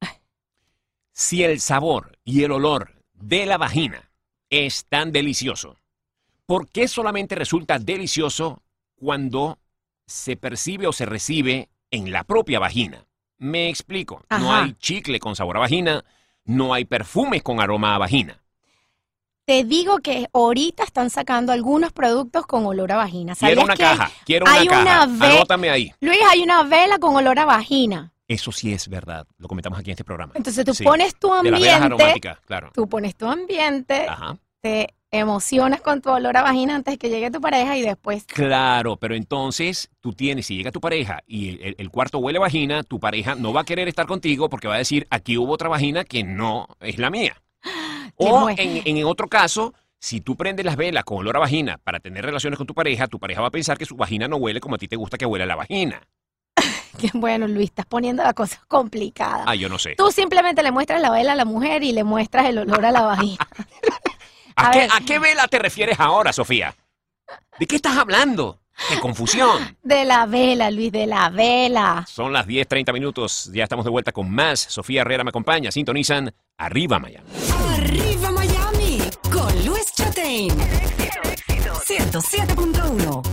Si el sabor y el olor de la vagina es tan delicioso, ¿por qué solamente resulta delicioso cuando se percibe o se recibe en la propia vagina? Me explico. No Ajá. hay chicle con sabor a vagina, no hay perfumes con aroma a vagina. Te digo que ahorita están sacando algunos productos con olor a vagina. Quiero ¿Sabías una que caja, quiero una hay caja. una ve- Anótame ahí. Luis, hay una vela con olor a vagina. Eso sí es verdad. Lo comentamos aquí en este programa. Entonces tú Sí. pones tu De las velas ambiente, aromáticas, claro. tú pones tu ambiente, Ajá. te emocionas con tu olor a vagina antes que llegue tu pareja y después Claro, pero entonces tú tienes, si llega tu pareja y el, el- el cuarto huele a vagina, tu pareja no va a querer estar contigo porque va a decir, aquí hubo otra vagina que no es la mía. Qué O bueno. en, en otro caso, si tú prendes las velas con olor a vagina para tener relaciones con tu pareja, tu pareja va a pensar que su vagina no huele como a ti te gusta que huela la vagina. que, bueno, Luis, estás poniendo la cosa complicada. Ah, yo no sé. Tú simplemente le muestras la vela a la mujer y le muestras el olor a la vagina. ¿A, a qué, ver. ¿A qué vela te refieres ahora, Sofía? ¿De qué estás hablando? ¡Qué confusión! De la vela, Luis, de la vela. Son las diez treinta minutos, ya estamos de vuelta con más. Sofía Herrera me acompaña, sintonizan Arriba Miami. Arriba Miami con Luis Chatein. ciento siete punto uno.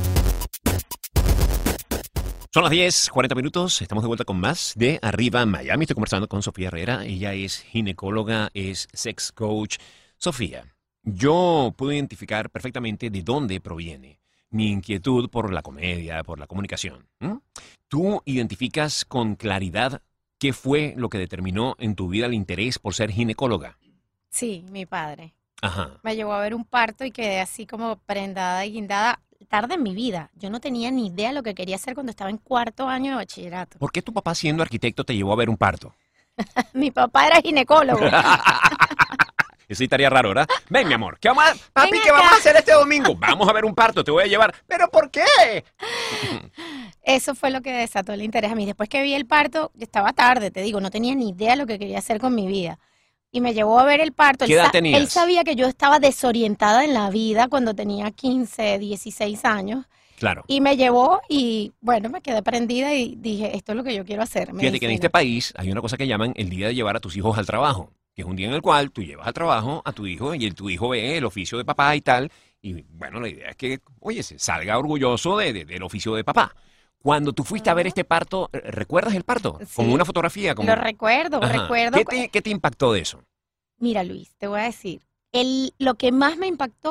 Son las diez cuarenta minutos, estamos de vuelta con más de Arriba Miami. Estoy conversando con Sofía Herrera, ella es ginecóloga, es sex coach. Sofía, yo puedo identificar perfectamente de dónde proviene mi inquietud por la comedia, por la comunicación. ¿Mm? ¿Tú identificas con claridad qué fue lo que determinó en tu vida el interés por ser ginecóloga? Sí, mi padre. Ajá. Me llevó a ver un parto y quedé así como prendada y guindada tarde en mi vida. Yo no tenía ni idea de lo que quería hacer cuando estaba en cuarto año de bachillerato. ¿Por qué tu papá, siendo arquitecto, te llevó a ver un parto? Mi papá era ginecólogo. Eso sí estaría raro, ¿verdad? Ven, mi amor, ¿qué vamos a, papi, Ven ¿qué acá. vamos a hacer este domingo? Vamos a ver un parto, te voy a llevar. ¿Pero por qué? Eso fue lo que desató el interés a mí. Después que vi el parto, yo estaba tarde, te digo, no tenía ni idea de lo que quería hacer con mi vida. Y me llevó a ver el parto. ¿Qué Él edad sa- tenías? Él sabía que yo estaba desorientada en la vida cuando tenía quince, dieciséis años. Claro. Y me llevó y, bueno, me quedé prendida y dije, esto es lo que yo quiero hacer. Fíjate que en medicina. este país hay una cosa que llaman el día de llevar a tus hijos al trabajo, que es un día en el cual tú llevas al trabajo a tu hijo y el, tu hijo ve el oficio de papá y tal. Y bueno, la idea es que, oye, se salga orgulloso de, de- del oficio de papá. Cuando tú fuiste a ver este parto, eh, ¿recuerdas el parto? Sí. Como una fotografía. Como... Lo recuerdo, Ajá. recuerdo. ¿Qué te, qué te impactó de eso? Mira, Luis, te voy a decir, el, lo que más me impactó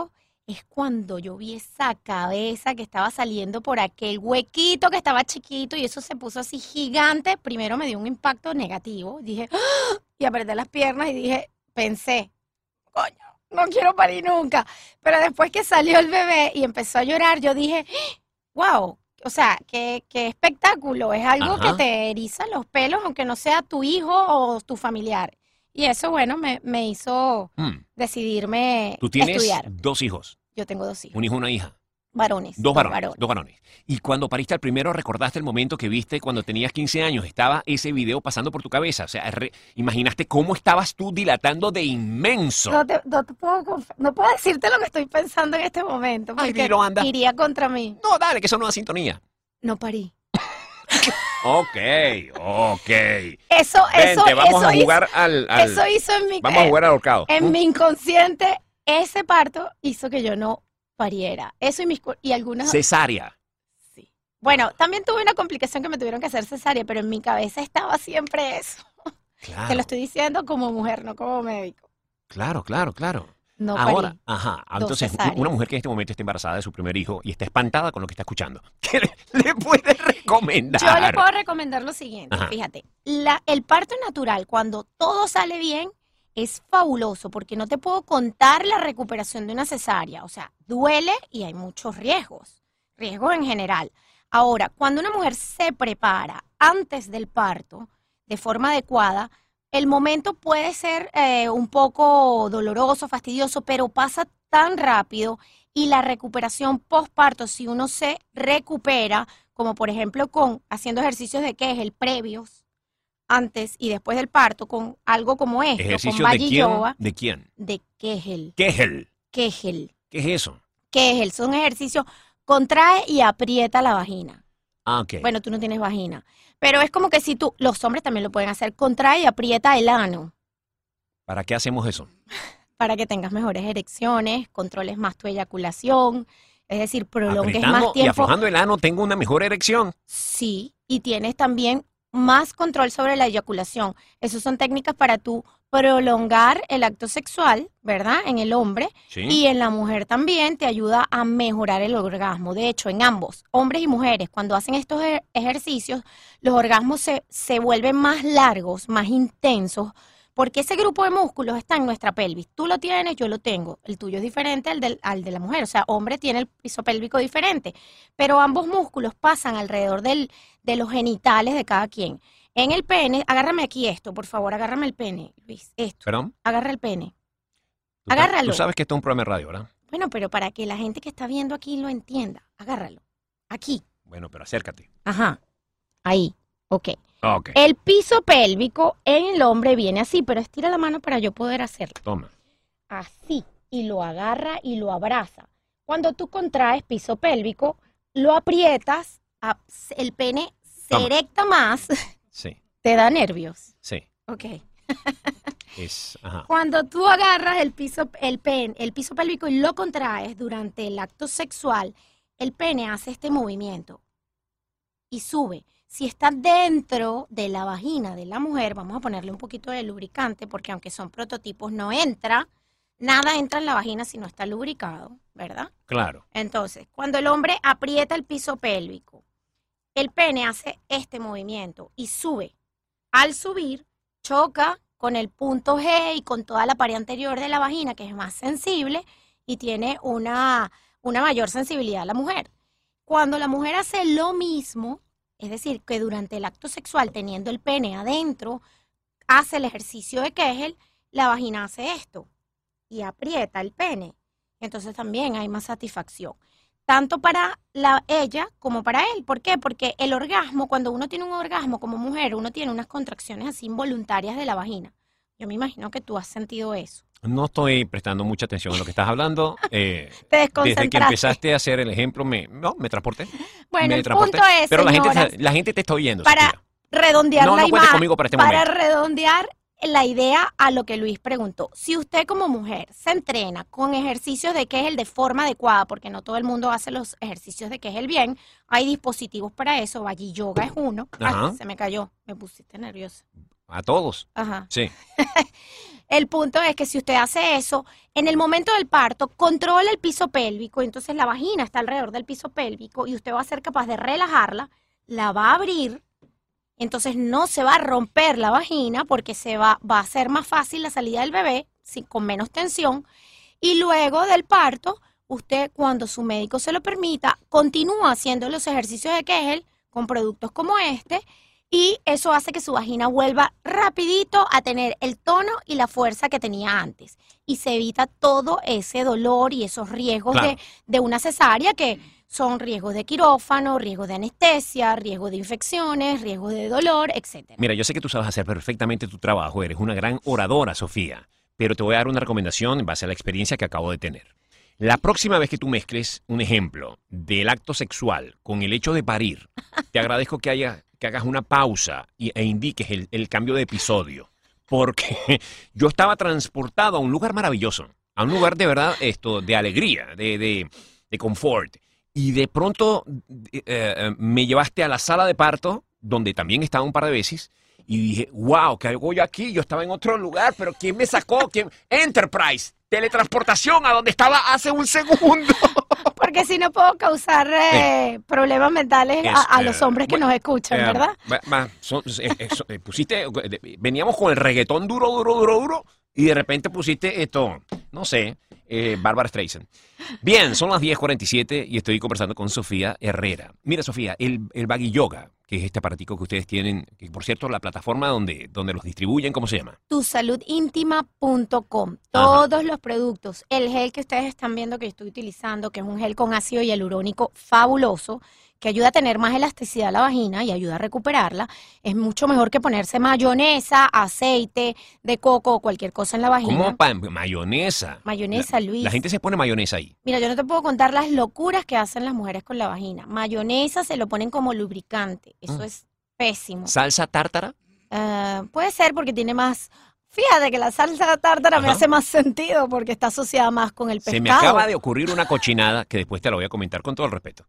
es cuando yo vi esa cabeza que estaba saliendo por aquel huequito que estaba chiquito y eso se puso así gigante. Primero me dio un impacto negativo. Dije, ¡ah! Y apreté las piernas y dije, pensé, coño, no quiero parir nunca. Pero después que salió el bebé y empezó a llorar, yo dije, wow, o sea, qué, qué espectáculo. Es algo Ajá. que te eriza los pelos, aunque no sea tu hijo o tu familiar. Y eso, bueno, me, me hizo Mm. decidirme Tú tienes estudiar. dos hijos, Yo tengo dos hijos, un hijo y una hija. varones. Dos varones, dos varones. Y cuando pariste al primero, ¿recordaste el momento que viste cuando tenías quince años? Estaba ese video pasando por tu cabeza. O sea, re- imaginaste cómo estabas tú dilatando de inmenso. No, te, no, te puedo, conf- no puedo decirte lo que estoy pensando en este momento, Ay, porque dilo, anda. iría contra mí. No, dale, que eso no da sintonía. No parí. Ok, ok. Eso, eso, Vente, vamos eso a jugar al, hizo, al- eso hizo en mi, Vamos a eh, jugar al ahorcado. en mi inconsciente, ese parto hizo que yo no pariera. Eso y mis cu- y algunas. Cesárea. Sí. Bueno, también tuve una complicación que me tuvieron que hacer cesárea, pero en mi cabeza estaba siempre eso. Te lo Claro, estoy diciendo como mujer, no como médico. claro, claro, claro. No Ahora, parí. ajá, Dos entonces cesáreas. una mujer que en este momento está embarazada de su primer hijo y está espantada con lo que está escuchando, ¿qué le, le puede recomendar? Yo le puedo recomendar lo siguiente, Ajá. fíjate, la, el parto natural, cuando todo sale bien, es fabuloso, porque no te puedo contar la recuperación de una cesárea, o sea, duele y hay muchos riesgos, riesgos en general. Ahora, cuando una mujer se prepara antes del parto, de forma adecuada, el momento puede ser eh, un poco doloroso, fastidioso, pero pasa tan rápido y la recuperación postparto, si uno se recupera, como por ejemplo con haciendo ejercicios de Kegel previos, antes y después del parto, con algo como esto, ¿Ejercicio con de Baji quién? Yoga, ¿De quién? de Kegel, Kegel. Kegel, ¿Qué es eso? Kegel, son ejercicios, contrae y aprieta la vagina. Ah, ok. Bueno, tú no tienes vagina, pero es como que si tú, los hombres también lo pueden hacer, contrae y aprieta el ano, ¿Para qué hacemos eso? para que tengas mejores erecciones, controles más tu eyaculación, es decir, prolongues Apretando más y tiempo. aflojando el ano tengo una mejor erección. Sí, y tienes también más control sobre la eyaculación. Esas son técnicas para tú prolongar el acto sexual, ¿verdad? En el hombre. Sí. Y en la mujer también te ayuda a mejorar el orgasmo. De hecho, en ambos, hombres y mujeres, cuando hacen estos e- ejercicios, los orgasmos se, se vuelven más largos, más intensos, porque ese grupo de músculos está en nuestra pelvis. Tú lo tienes, yo lo tengo. El tuyo es diferente al, del, al de la mujer. O sea, hombre tiene el piso pélvico diferente. Pero ambos músculos pasan alrededor del, de los genitales de cada quien. En el pene, agárrame aquí esto, por favor, agárrame el pene, Luis. Esto, ¿Perdón? agarra el pene. Tú, ta- Agárralo. Tú sabes que esto es un programa de radio, ¿verdad? Bueno, pero para que la gente que está viendo aquí lo entienda, agárralo. Aquí. Bueno, pero acércate. Ajá. Ahí. Ok. Ok, El piso pélvico en el hombre viene así, pero estira la mano para yo poder hacerlo. toma. Así. Y lo agarra y lo abraza. Cuando tú contraes piso pélvico, lo aprietas, a- el pene se Toma. erecta más, Sí, te da nervios. sí. Ok. Es, ajá. Cuando tú agarras el piso, el pen, el piso pélvico y lo contraes durante el acto sexual, el pene hace este movimiento y sube. Si está dentro de la vagina de la mujer, vamos a ponerle un poquito de lubricante, porque aunque son prototipos, no entra, nada entra en la vagina si no está lubricado, ¿verdad? Claro. Entonces, cuando el hombre aprieta el piso pélvico, el pene hace este movimiento y sube. Al subir, choca con el punto G y con toda la pared anterior de la vagina, que es más sensible y tiene una, una mayor sensibilidad a la mujer. Cuando la mujer hace lo mismo, es decir, que durante el acto sexual, teniendo el pene adentro, hace el ejercicio de Kegel, la vagina hace esto y aprieta el pene. Entonces también hay más satisfacción, tanto para la, ella como para él. ¿Por qué? Porque el orgasmo, cuando uno tiene un orgasmo como mujer, uno tiene unas contracciones así involuntarias de la vagina. Yo me imagino que tú has sentido eso. No estoy prestando mucha atención a lo que estás hablando. Eh, Te desde desconcentraste. que empezaste a hacer el ejemplo, me, no, me transporté. Bueno, me el transporté. punto es, Pero la gente, señoras, está- la gente te está oyendo. para Shakira. redondear No, la no cuente imagen, conmigo para este para momento. redondear la idea a lo que Luis preguntó. Si usted como mujer se entrena con ejercicios de Kegel de forma adecuada, porque no todo el mundo hace los ejercicios de Kegel bien, hay dispositivos para eso, Baji Yoga es uno. Ay, Ajá. se me cayó, me pusiste nerviosa. a todos. Ajá. Sí. El punto es que si usted hace eso, en el momento del parto, controla el piso pélvico, entonces la vagina está alrededor del piso pélvico y usted va a ser capaz de relajarla, la va a abrir, entonces no se va a romper la vagina porque se va, va a ser más fácil la salida del bebé sin, con menos tensión. Y luego del parto, usted, cuando su médico se lo permita, continúa haciendo los ejercicios de Kegel con productos como este, y eso hace que su vagina vuelva rapidito a tener el tono y la fuerza que tenía antes. Y se evita todo ese dolor y esos riesgos Claro. de, de una cesárea, que son riesgos de quirófano, riesgos de anestesia, riesgos de infecciones, riesgos de dolor, etcétera. Mira, yo sé que tú sabes hacer perfectamente tu trabajo, eres una gran oradora, Sofía, pero te voy a dar una recomendación en base a la experiencia que acabo de tener. La próxima vez que tú mezcles un ejemplo del acto sexual con el hecho de parir, te agradezco que, haya, que hagas una pausa y, e indiques el, el cambio de episodio, porque yo estaba transportado a un lugar maravilloso, a un lugar de verdad esto de alegría, de, de, de confort, y de pronto eh, eh, me llevaste a la sala de parto, donde también estaba un par de veces, y dije, wow, ¿qué hago yo aquí? Yo estaba en otro lugar, pero ¿quién me sacó? ¿Quién? Enterprise, teletransportación a donde estaba hace un segundo. Porque si no puedo causar eh, problemas mentales a, a los hombres que bueno, nos escuchan, eh, ¿verdad? va- va, son- eh, eh, so- eh, pusiste, eh, veníamos con el reggaetón duro, duro, duro, duro, y de repente pusiste esto, no sé, eh, Bárbara Streisand. Bien, son las diez cuarenta y siete y estoy conversando con Sofía Herrera. Mira, Sofía, el, el Baggy Yoga, que es este aparatico que ustedes tienen, que por cierto, la plataforma donde, donde los distribuyen, ¿cómo se llama? tu salud íntima punto com. Ajá. Todos los productos, el gel que ustedes están viendo que estoy utilizando, que es un gel con ácido hialurónico fabuloso, que ayuda a tener más elasticidad a la vagina y ayuda a recuperarla, es mucho mejor que ponerse mayonesa, aceite de coco o cualquier cosa en la vagina. ¿Cómo? Pa- mayonesa. Mayonesa, La- Luis. La gente se pone mayonesa ahí. Mira, yo no te puedo contar las locuras que hacen las mujeres con la vagina. Mayonesa se lo ponen como lubricante. Eso Mm. es pésimo. ¿Salsa tártara? Ah, puede ser porque tiene más... Fíjate que la salsa tártara me Ajá. hace más sentido porque está asociada más con el pescado. Se me acaba de ocurrir una cochinada que después te la voy a comentar con todo el respeto.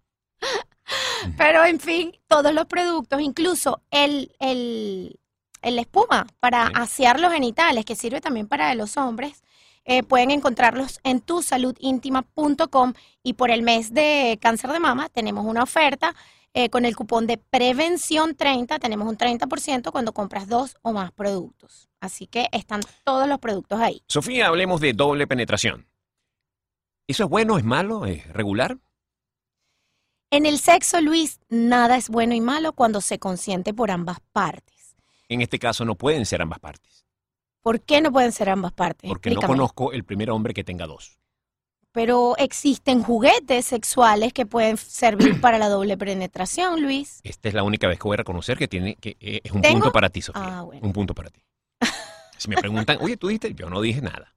Pero en fin, todos los productos, incluso el, el, el espuma para Sí. asear los genitales, que sirve también para los hombres, eh, pueden encontrarlos en tu salud íntima punto com, y por el mes de cáncer de mama tenemos una oferta eh, con el cupón de prevención treinta, tenemos un treinta por ciento cuando compras dos o más productos. Así que están todos los productos ahí. Sofía, hablemos de doble penetración. ¿Eso es bueno, es malo, es regular? En el sexo, Luis, nada es bueno y malo cuando se consiente por ambas partes. En este caso no pueden ser ambas partes, ¿Por qué no pueden ser ambas partes? porque no Explícame. conozco el primer hombre que tenga dos. Pero existen juguetes sexuales que pueden servir para la doble penetración, Luis. Esta es la única vez que voy a reconocer que tiene que eh, es un ¿Tengo? punto para ti, Sofía. Ah, bueno. Un punto para ti. Si me preguntan, oye, ¿tú dijiste? Yo no dije nada.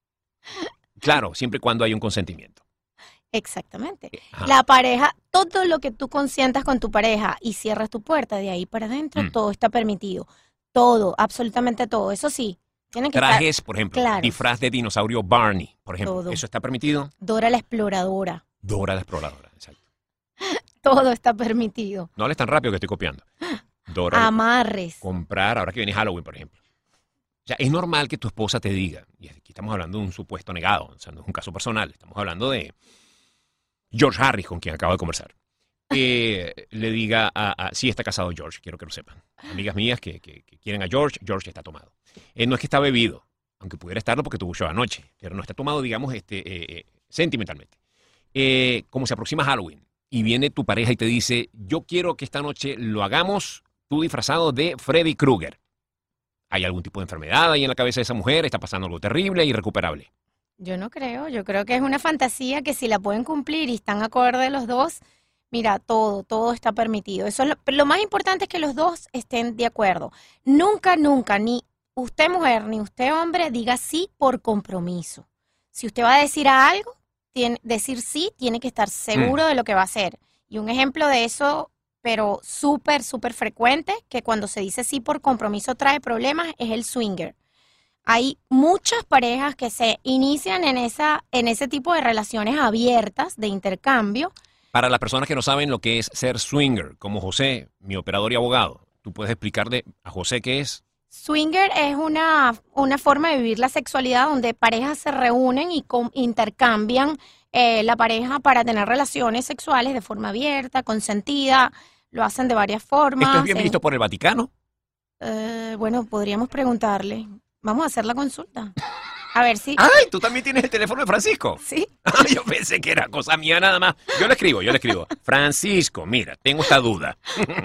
Claro, siempre y cuando hay un consentimiento. Exactamente. Ajá. La pareja, todo lo que tú consientas con tu pareja y cierras tu puerta de ahí para adentro, Mm. todo está permitido. Todo, absolutamente todo. Eso sí, tienen que Trajes, por ejemplo, claros. disfraz de dinosaurio Barney, por ejemplo. Todo. ¿Eso está permitido? estar Dora la exploradora. Dora la exploradora, exacto. Todo está permitido. No hables tan rápido que estoy copiando. Dora, la- Amarres. comprar, ahora que viene Halloween, por ejemplo. O sea, es normal que tu esposa te diga, y aquí estamos hablando de un supuesto negado, o sea, no es un caso personal, estamos hablando de George Harris, con quien acabo de conversar, que le diga, a, a- sí está casado George, quiero que lo sepan. Amigas mías que, que- que quieren a George, George está tomado. Eh, no es que está bebido, aunque pudiera estarlo porque tuvo show anoche, pero no está tomado, digamos, este, eh, eh, sentimentalmente. Eh, como se aproxima Halloween y viene tu pareja y te dice, yo quiero que esta noche lo hagamos tú disfrazado de Freddy Krueger. ¿Hay algún tipo de enfermedad ahí en la cabeza de esa mujer? ¿Está pasando algo terrible e irrecuperable? Yo no creo, yo creo que es una fantasía que si la pueden cumplir y están acorde los dos, mira, todo, todo está permitido. Eso es lo, lo más importante es que los dos estén de acuerdo. Nunca, nunca, ni usted mujer ni usted hombre diga sí por compromiso. Si usted va a decir a algo, tiene, decir sí, tiene que estar seguro Mm. de lo que va a hacer. Y un ejemplo de eso, pero súper, súper frecuente, que cuando se dice sí por compromiso trae problemas, es el swinger. Hay muchas parejas que se inician en esa, en ese tipo de relaciones abiertas de intercambio. Para las personas que no saben lo que es ser swinger, como José, mi operador y abogado, ¿tú puedes explicarle a José qué es? Swinger es una, una forma de vivir la sexualidad donde parejas se reúnen y com- intercambian eh, la pareja para tener relaciones sexuales de forma abierta, consentida. Lo hacen de varias formas. ¿Esto es bien en- visto por el Vaticano? Eh, bueno, podríamos preguntarle. Vamos a hacer la consulta. A ver si... ¡Ay! ¿Tú también tienes el teléfono de Francisco? Sí. Ay, yo pensé que era cosa mía nada más. Yo le escribo, yo le escribo. Francisco, mira, tengo esta duda.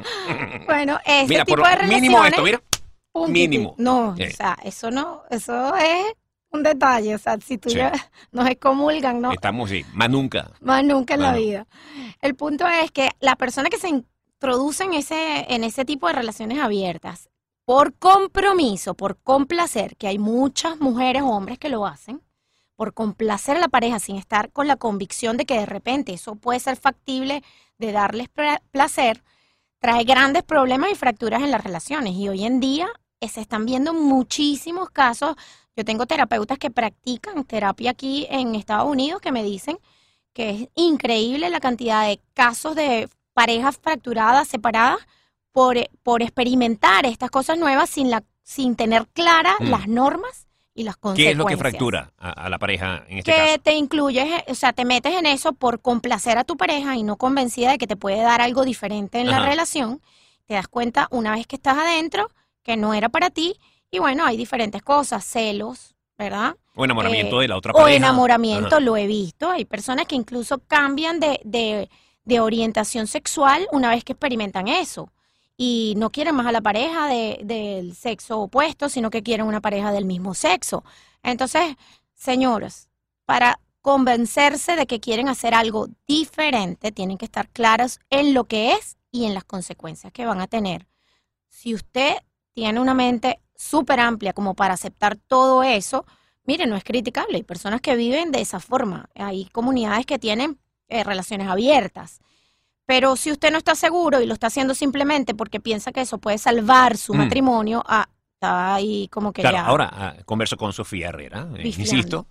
Bueno, este Mira, tipo por de lo relaciones... mínimo esto, mira. un mínimo. tití. No, Sí. o sea, eso no, eso es un detalle. O sea, si tú Sí. ya nos excomulgan, no, Estamos, sí, más nunca. más nunca en Ah, la no. vida. El punto es que la persona que se introduce en ese, en ese tipo de relaciones abiertas, por compromiso, por complacer, que hay muchas mujeres o hombres que lo hacen, por complacer a la pareja sin estar con la convicción de que de repente eso puede ser factible de darles pla- placer, trae grandes problemas y fracturas en las relaciones. Y hoy en día eh, se están viendo muchísimos casos. Yo tengo terapeutas que practican terapia aquí en Estados Unidos que me dicen que es increíble la cantidad de casos de parejas fracturadas, separadas, por, por experimentar estas cosas nuevas sin, la, sin tener claras Mm. las normas y las ¿Qué consecuencias. es lo que fractura a, a la pareja en este Que caso? te incluyes, eh, o sea, te metes en eso por complacer a tu pareja y no convencida de que te puede dar algo diferente en la Ajá. relación. Te das cuenta una vez que estás adentro que no era para ti. Y bueno, hay diferentes cosas, celos, ¿verdad? O enamoramiento Eh, de la otra O pareja. enamoramiento, Ajá. lo he visto. Hay personas que incluso cambian de, de, de orientación sexual una vez que experimentan eso. Y no quieren más a la pareja de, del sexo opuesto, sino que quieren una pareja del mismo sexo. Entonces, señoras, para convencerse de que quieren hacer algo diferente, tienen que estar claras en lo que es y en las consecuencias que van a tener. Si usted tiene una mente súper amplia como para aceptar todo eso, mire, no es criticable. Hay personas que viven de esa forma. Hay comunidades que tienen eh, relaciones abiertas. Pero si usted no está seguro y lo está haciendo simplemente porque piensa que eso puede salvar su Mm. matrimonio, ah, está ahí como que Claro, ya. ahora ah, converso con Sofía Herrera, eh, Bifleando. insisto.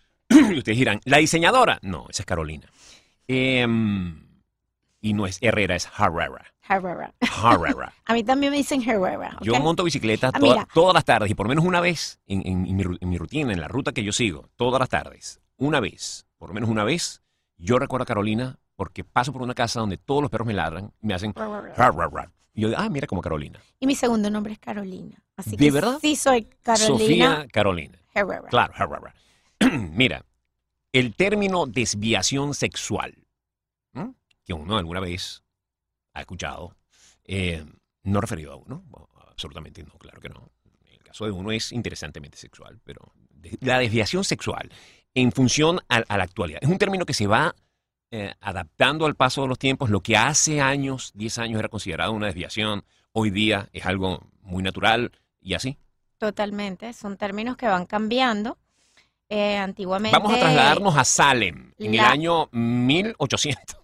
Y ustedes dirán, ¿la diseñadora? No, esa es Carolina. Em, y no es Herrera, es Herrera. Herrera. Herrera. A mí también me dicen Herrera. Yo ¿ok? monto bicicleta Ah, toda- mira. todas las tardes y por lo menos una vez en, en- en mi, ru- en mi rutina, en la ruta que yo sigo, todas las tardes, una vez, por lo menos una vez, yo recuerdo a Carolina porque paso por una casa donde todos los perros me ladran y me hacen Herrera. Y yo digo, ah, mira como Carolina. Y mi segundo nombre es Carolina. Así ¿De que verdad? sí soy Carolina Sofía Carolina. Herrera. Claro, Herrera. Mira, el término desviación sexual, ¿m? que uno alguna vez ha escuchado, eh, no referido a uno, bueno, absolutamente no, claro que no. El caso de uno es interesantemente sexual, pero de- la desviación sexual en función a, a la actualidad es un término que se va eh, adaptando al paso de los tiempos. Lo que hace años, diez años era considerado una desviación, hoy día es algo muy natural y así. Totalmente. Son términos que van cambiando. Eh, antiguamente. Vamos a trasladarnos a Salem en el la- año mil ochocientos.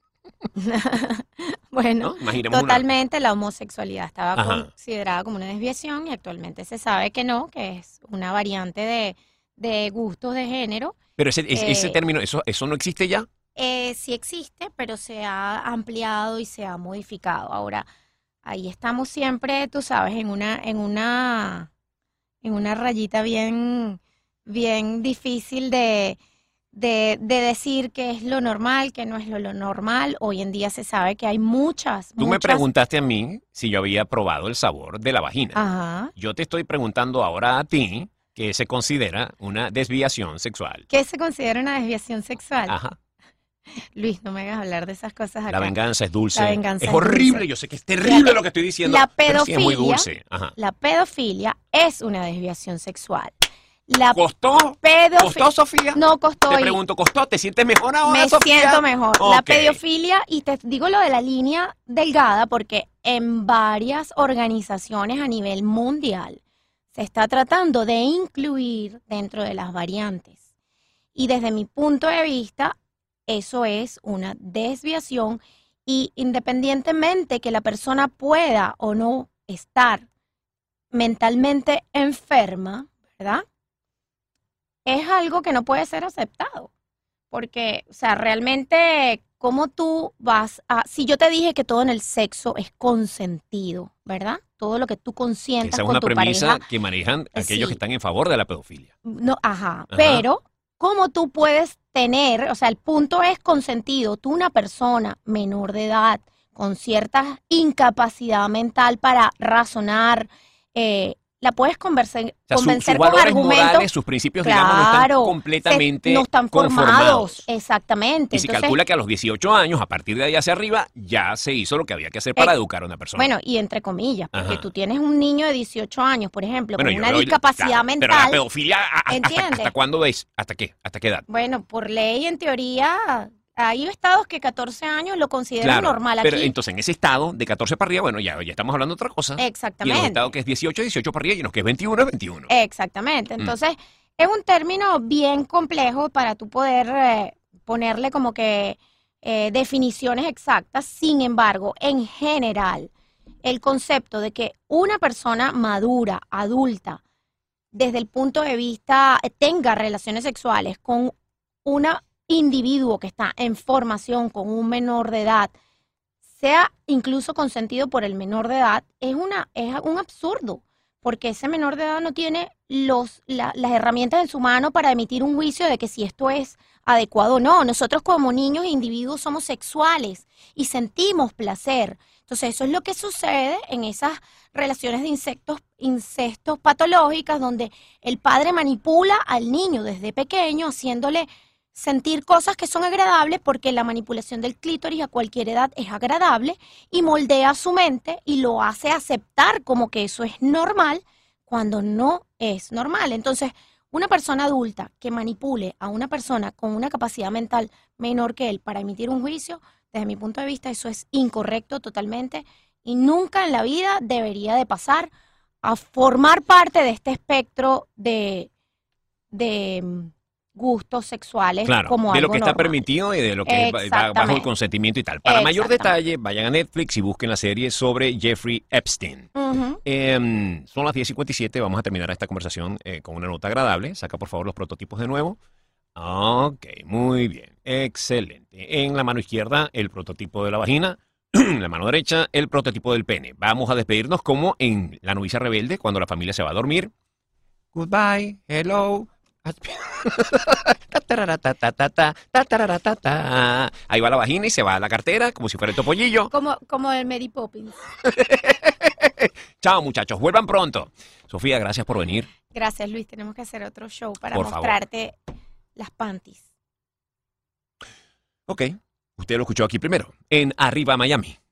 Bueno, ¿no? Imaginemos una- totalmente la homosexualidad estaba Ajá. considerada como una desviación y actualmente se sabe que no, que es una variante de, de gustos de género. Pero ese, ese- ese eh, término, eso, eso no existe ya. Eh, sí existe, pero se ha ampliado y se ha modificado. Ahora, ahí estamos siempre, tú sabes, en una, en una, en una rayita bien, bien difícil de, de, de decir qué es lo normal, qué no es lo, lo normal. Hoy en día se sabe que hay muchas, Tú me muchas. preguntaste a mí si yo había probado el sabor de la vagina. Ajá. Yo te estoy preguntando ahora a ti que se considera una desviación sexual. ¿Qué se considera una desviación sexual? Ajá. Luis, no me hagas hablar de esas cosas acá. La venganza es dulce. La venganza es es horrible. dulce. Yo sé que es terrible La- lo que estoy diciendo. la pero sí es muy pedofilia- dulce. Ajá. La pedofilia es una desviación sexual. La ¿Costó? pedofilia. ¿Costó, Sofía? No costó. Te y pregunto, ¿costó? ¿Te sientes mejor ahora, me Sofía? siento mejor. La Ok. pedofilia, y te digo lo de la línea delgada, porque en varias organizaciones a nivel mundial se está tratando de incluir dentro de las variantes. Y desde mi punto de vista, eso es una desviación y independientemente que la persona pueda o no estar mentalmente enferma, ¿verdad? Es algo que no puede ser aceptado. Porque, o sea, realmente, ¿cómo tú vas a... Si yo te dije que todo en el sexo es consentido, ¿verdad? Todo lo que tú consientas Esa es con una tu premisa pareja. que manejan aquellos Sí. que están en favor de la pedofilia. No, ajá, Ajá. pero ¿cómo tú puedes tener, o sea, el punto es consentido, tú una persona menor de edad con cierta incapacidad mental para razonar, eh, la puedes convencer, O sea, su- convencer sus con valores argumentos. morales, sus principios, digamos, no están Claro, completamente se- no están formados, conformados. exactamente. Y se Entonces, calcula que a los dieciocho años, a partir de ahí hacia arriba, ya se hizo lo que había que hacer para Eh, educar a una persona. bueno, y entre comillas, porque Ajá. tú tienes un niño de dieciocho años, por ejemplo, Bueno, con yo una veo- discapacidad claro, mental. Pero la pedofilia, ¿a- a- hasta, ¿entiendes? ¿hasta cuándo es? ¿Hasta qué? ¿Hasta qué edad? Bueno, por ley, en teoría, hay estados que catorce años lo consideran Claro, normal aquí. pero entonces en ese estado de catorce para arriba, bueno, ya, ya estamos hablando de otra cosa. Exactamente. Y en los estados que es dieciocho, dieciocho para arriba, y en los que es veintiuno, es veintiuno. Exactamente. Mm. Entonces, es un término bien complejo para tú poder eh, ponerle como que eh, definiciones exactas. Sin embargo, en general, el concepto de que una persona madura, adulta, desde el punto de vista, eh, tenga relaciones sexuales con un individuo que está en formación con un menor de edad, sea incluso consentido por el menor de edad, es, una, es un absurdo, porque ese menor de edad no tiene los, la- las herramientas en su mano para emitir un juicio de que si esto es adecuado o no. Nosotros como niños e individuos somos sexuales y sentimos placer. Entonces eso es lo que sucede en esas relaciones de insectos, incestos patológicas donde el padre manipula al niño desde pequeño haciéndole sentir cosas que son agradables porque la manipulación del clítoris a cualquier edad es agradable y moldea su mente y lo hace aceptar como que eso es normal cuando no es normal. Entonces, una persona adulta que manipule a una persona con una capacidad mental menor que él para emitir un juicio, desde mi punto de vista, eso es incorrecto totalmente y nunca en la vida debería de pasar a formar parte de este espectro de, de mm, gustos sexuales Claro, como de algo lo que está normal. permitido y de lo que va- va bajo el Exactamente. consentimiento y tal. Para mayor Exactamente. detalle, vayan a Netflix y busquen la serie sobre Jeffrey Epstein. Ujú. Em, son las diez cincuenta y siete, vamos a terminar esta conversación eh, con una nota agradable. Saca por favor los prototipos de nuevo. Ok, muy bien, excelente. En la mano izquierda, el prototipo de la vagina. En la mano derecha, el prototipo del pene. Vamos a despedirnos como en La novicia rebelde, cuando la familia se va a dormir. Goodbye, hello. Ahí va la vagina y se va a la cartera, como si fuera el topollillo. Como, como el Mary Poppins. Chao, muchachos, vuelvan pronto. Sofía, gracias por venir. Gracias, Luis. Tenemos que hacer otro show para Por favor. mostrarte las panties. Ok, usted lo escuchó aquí primero, en Arriba Miami.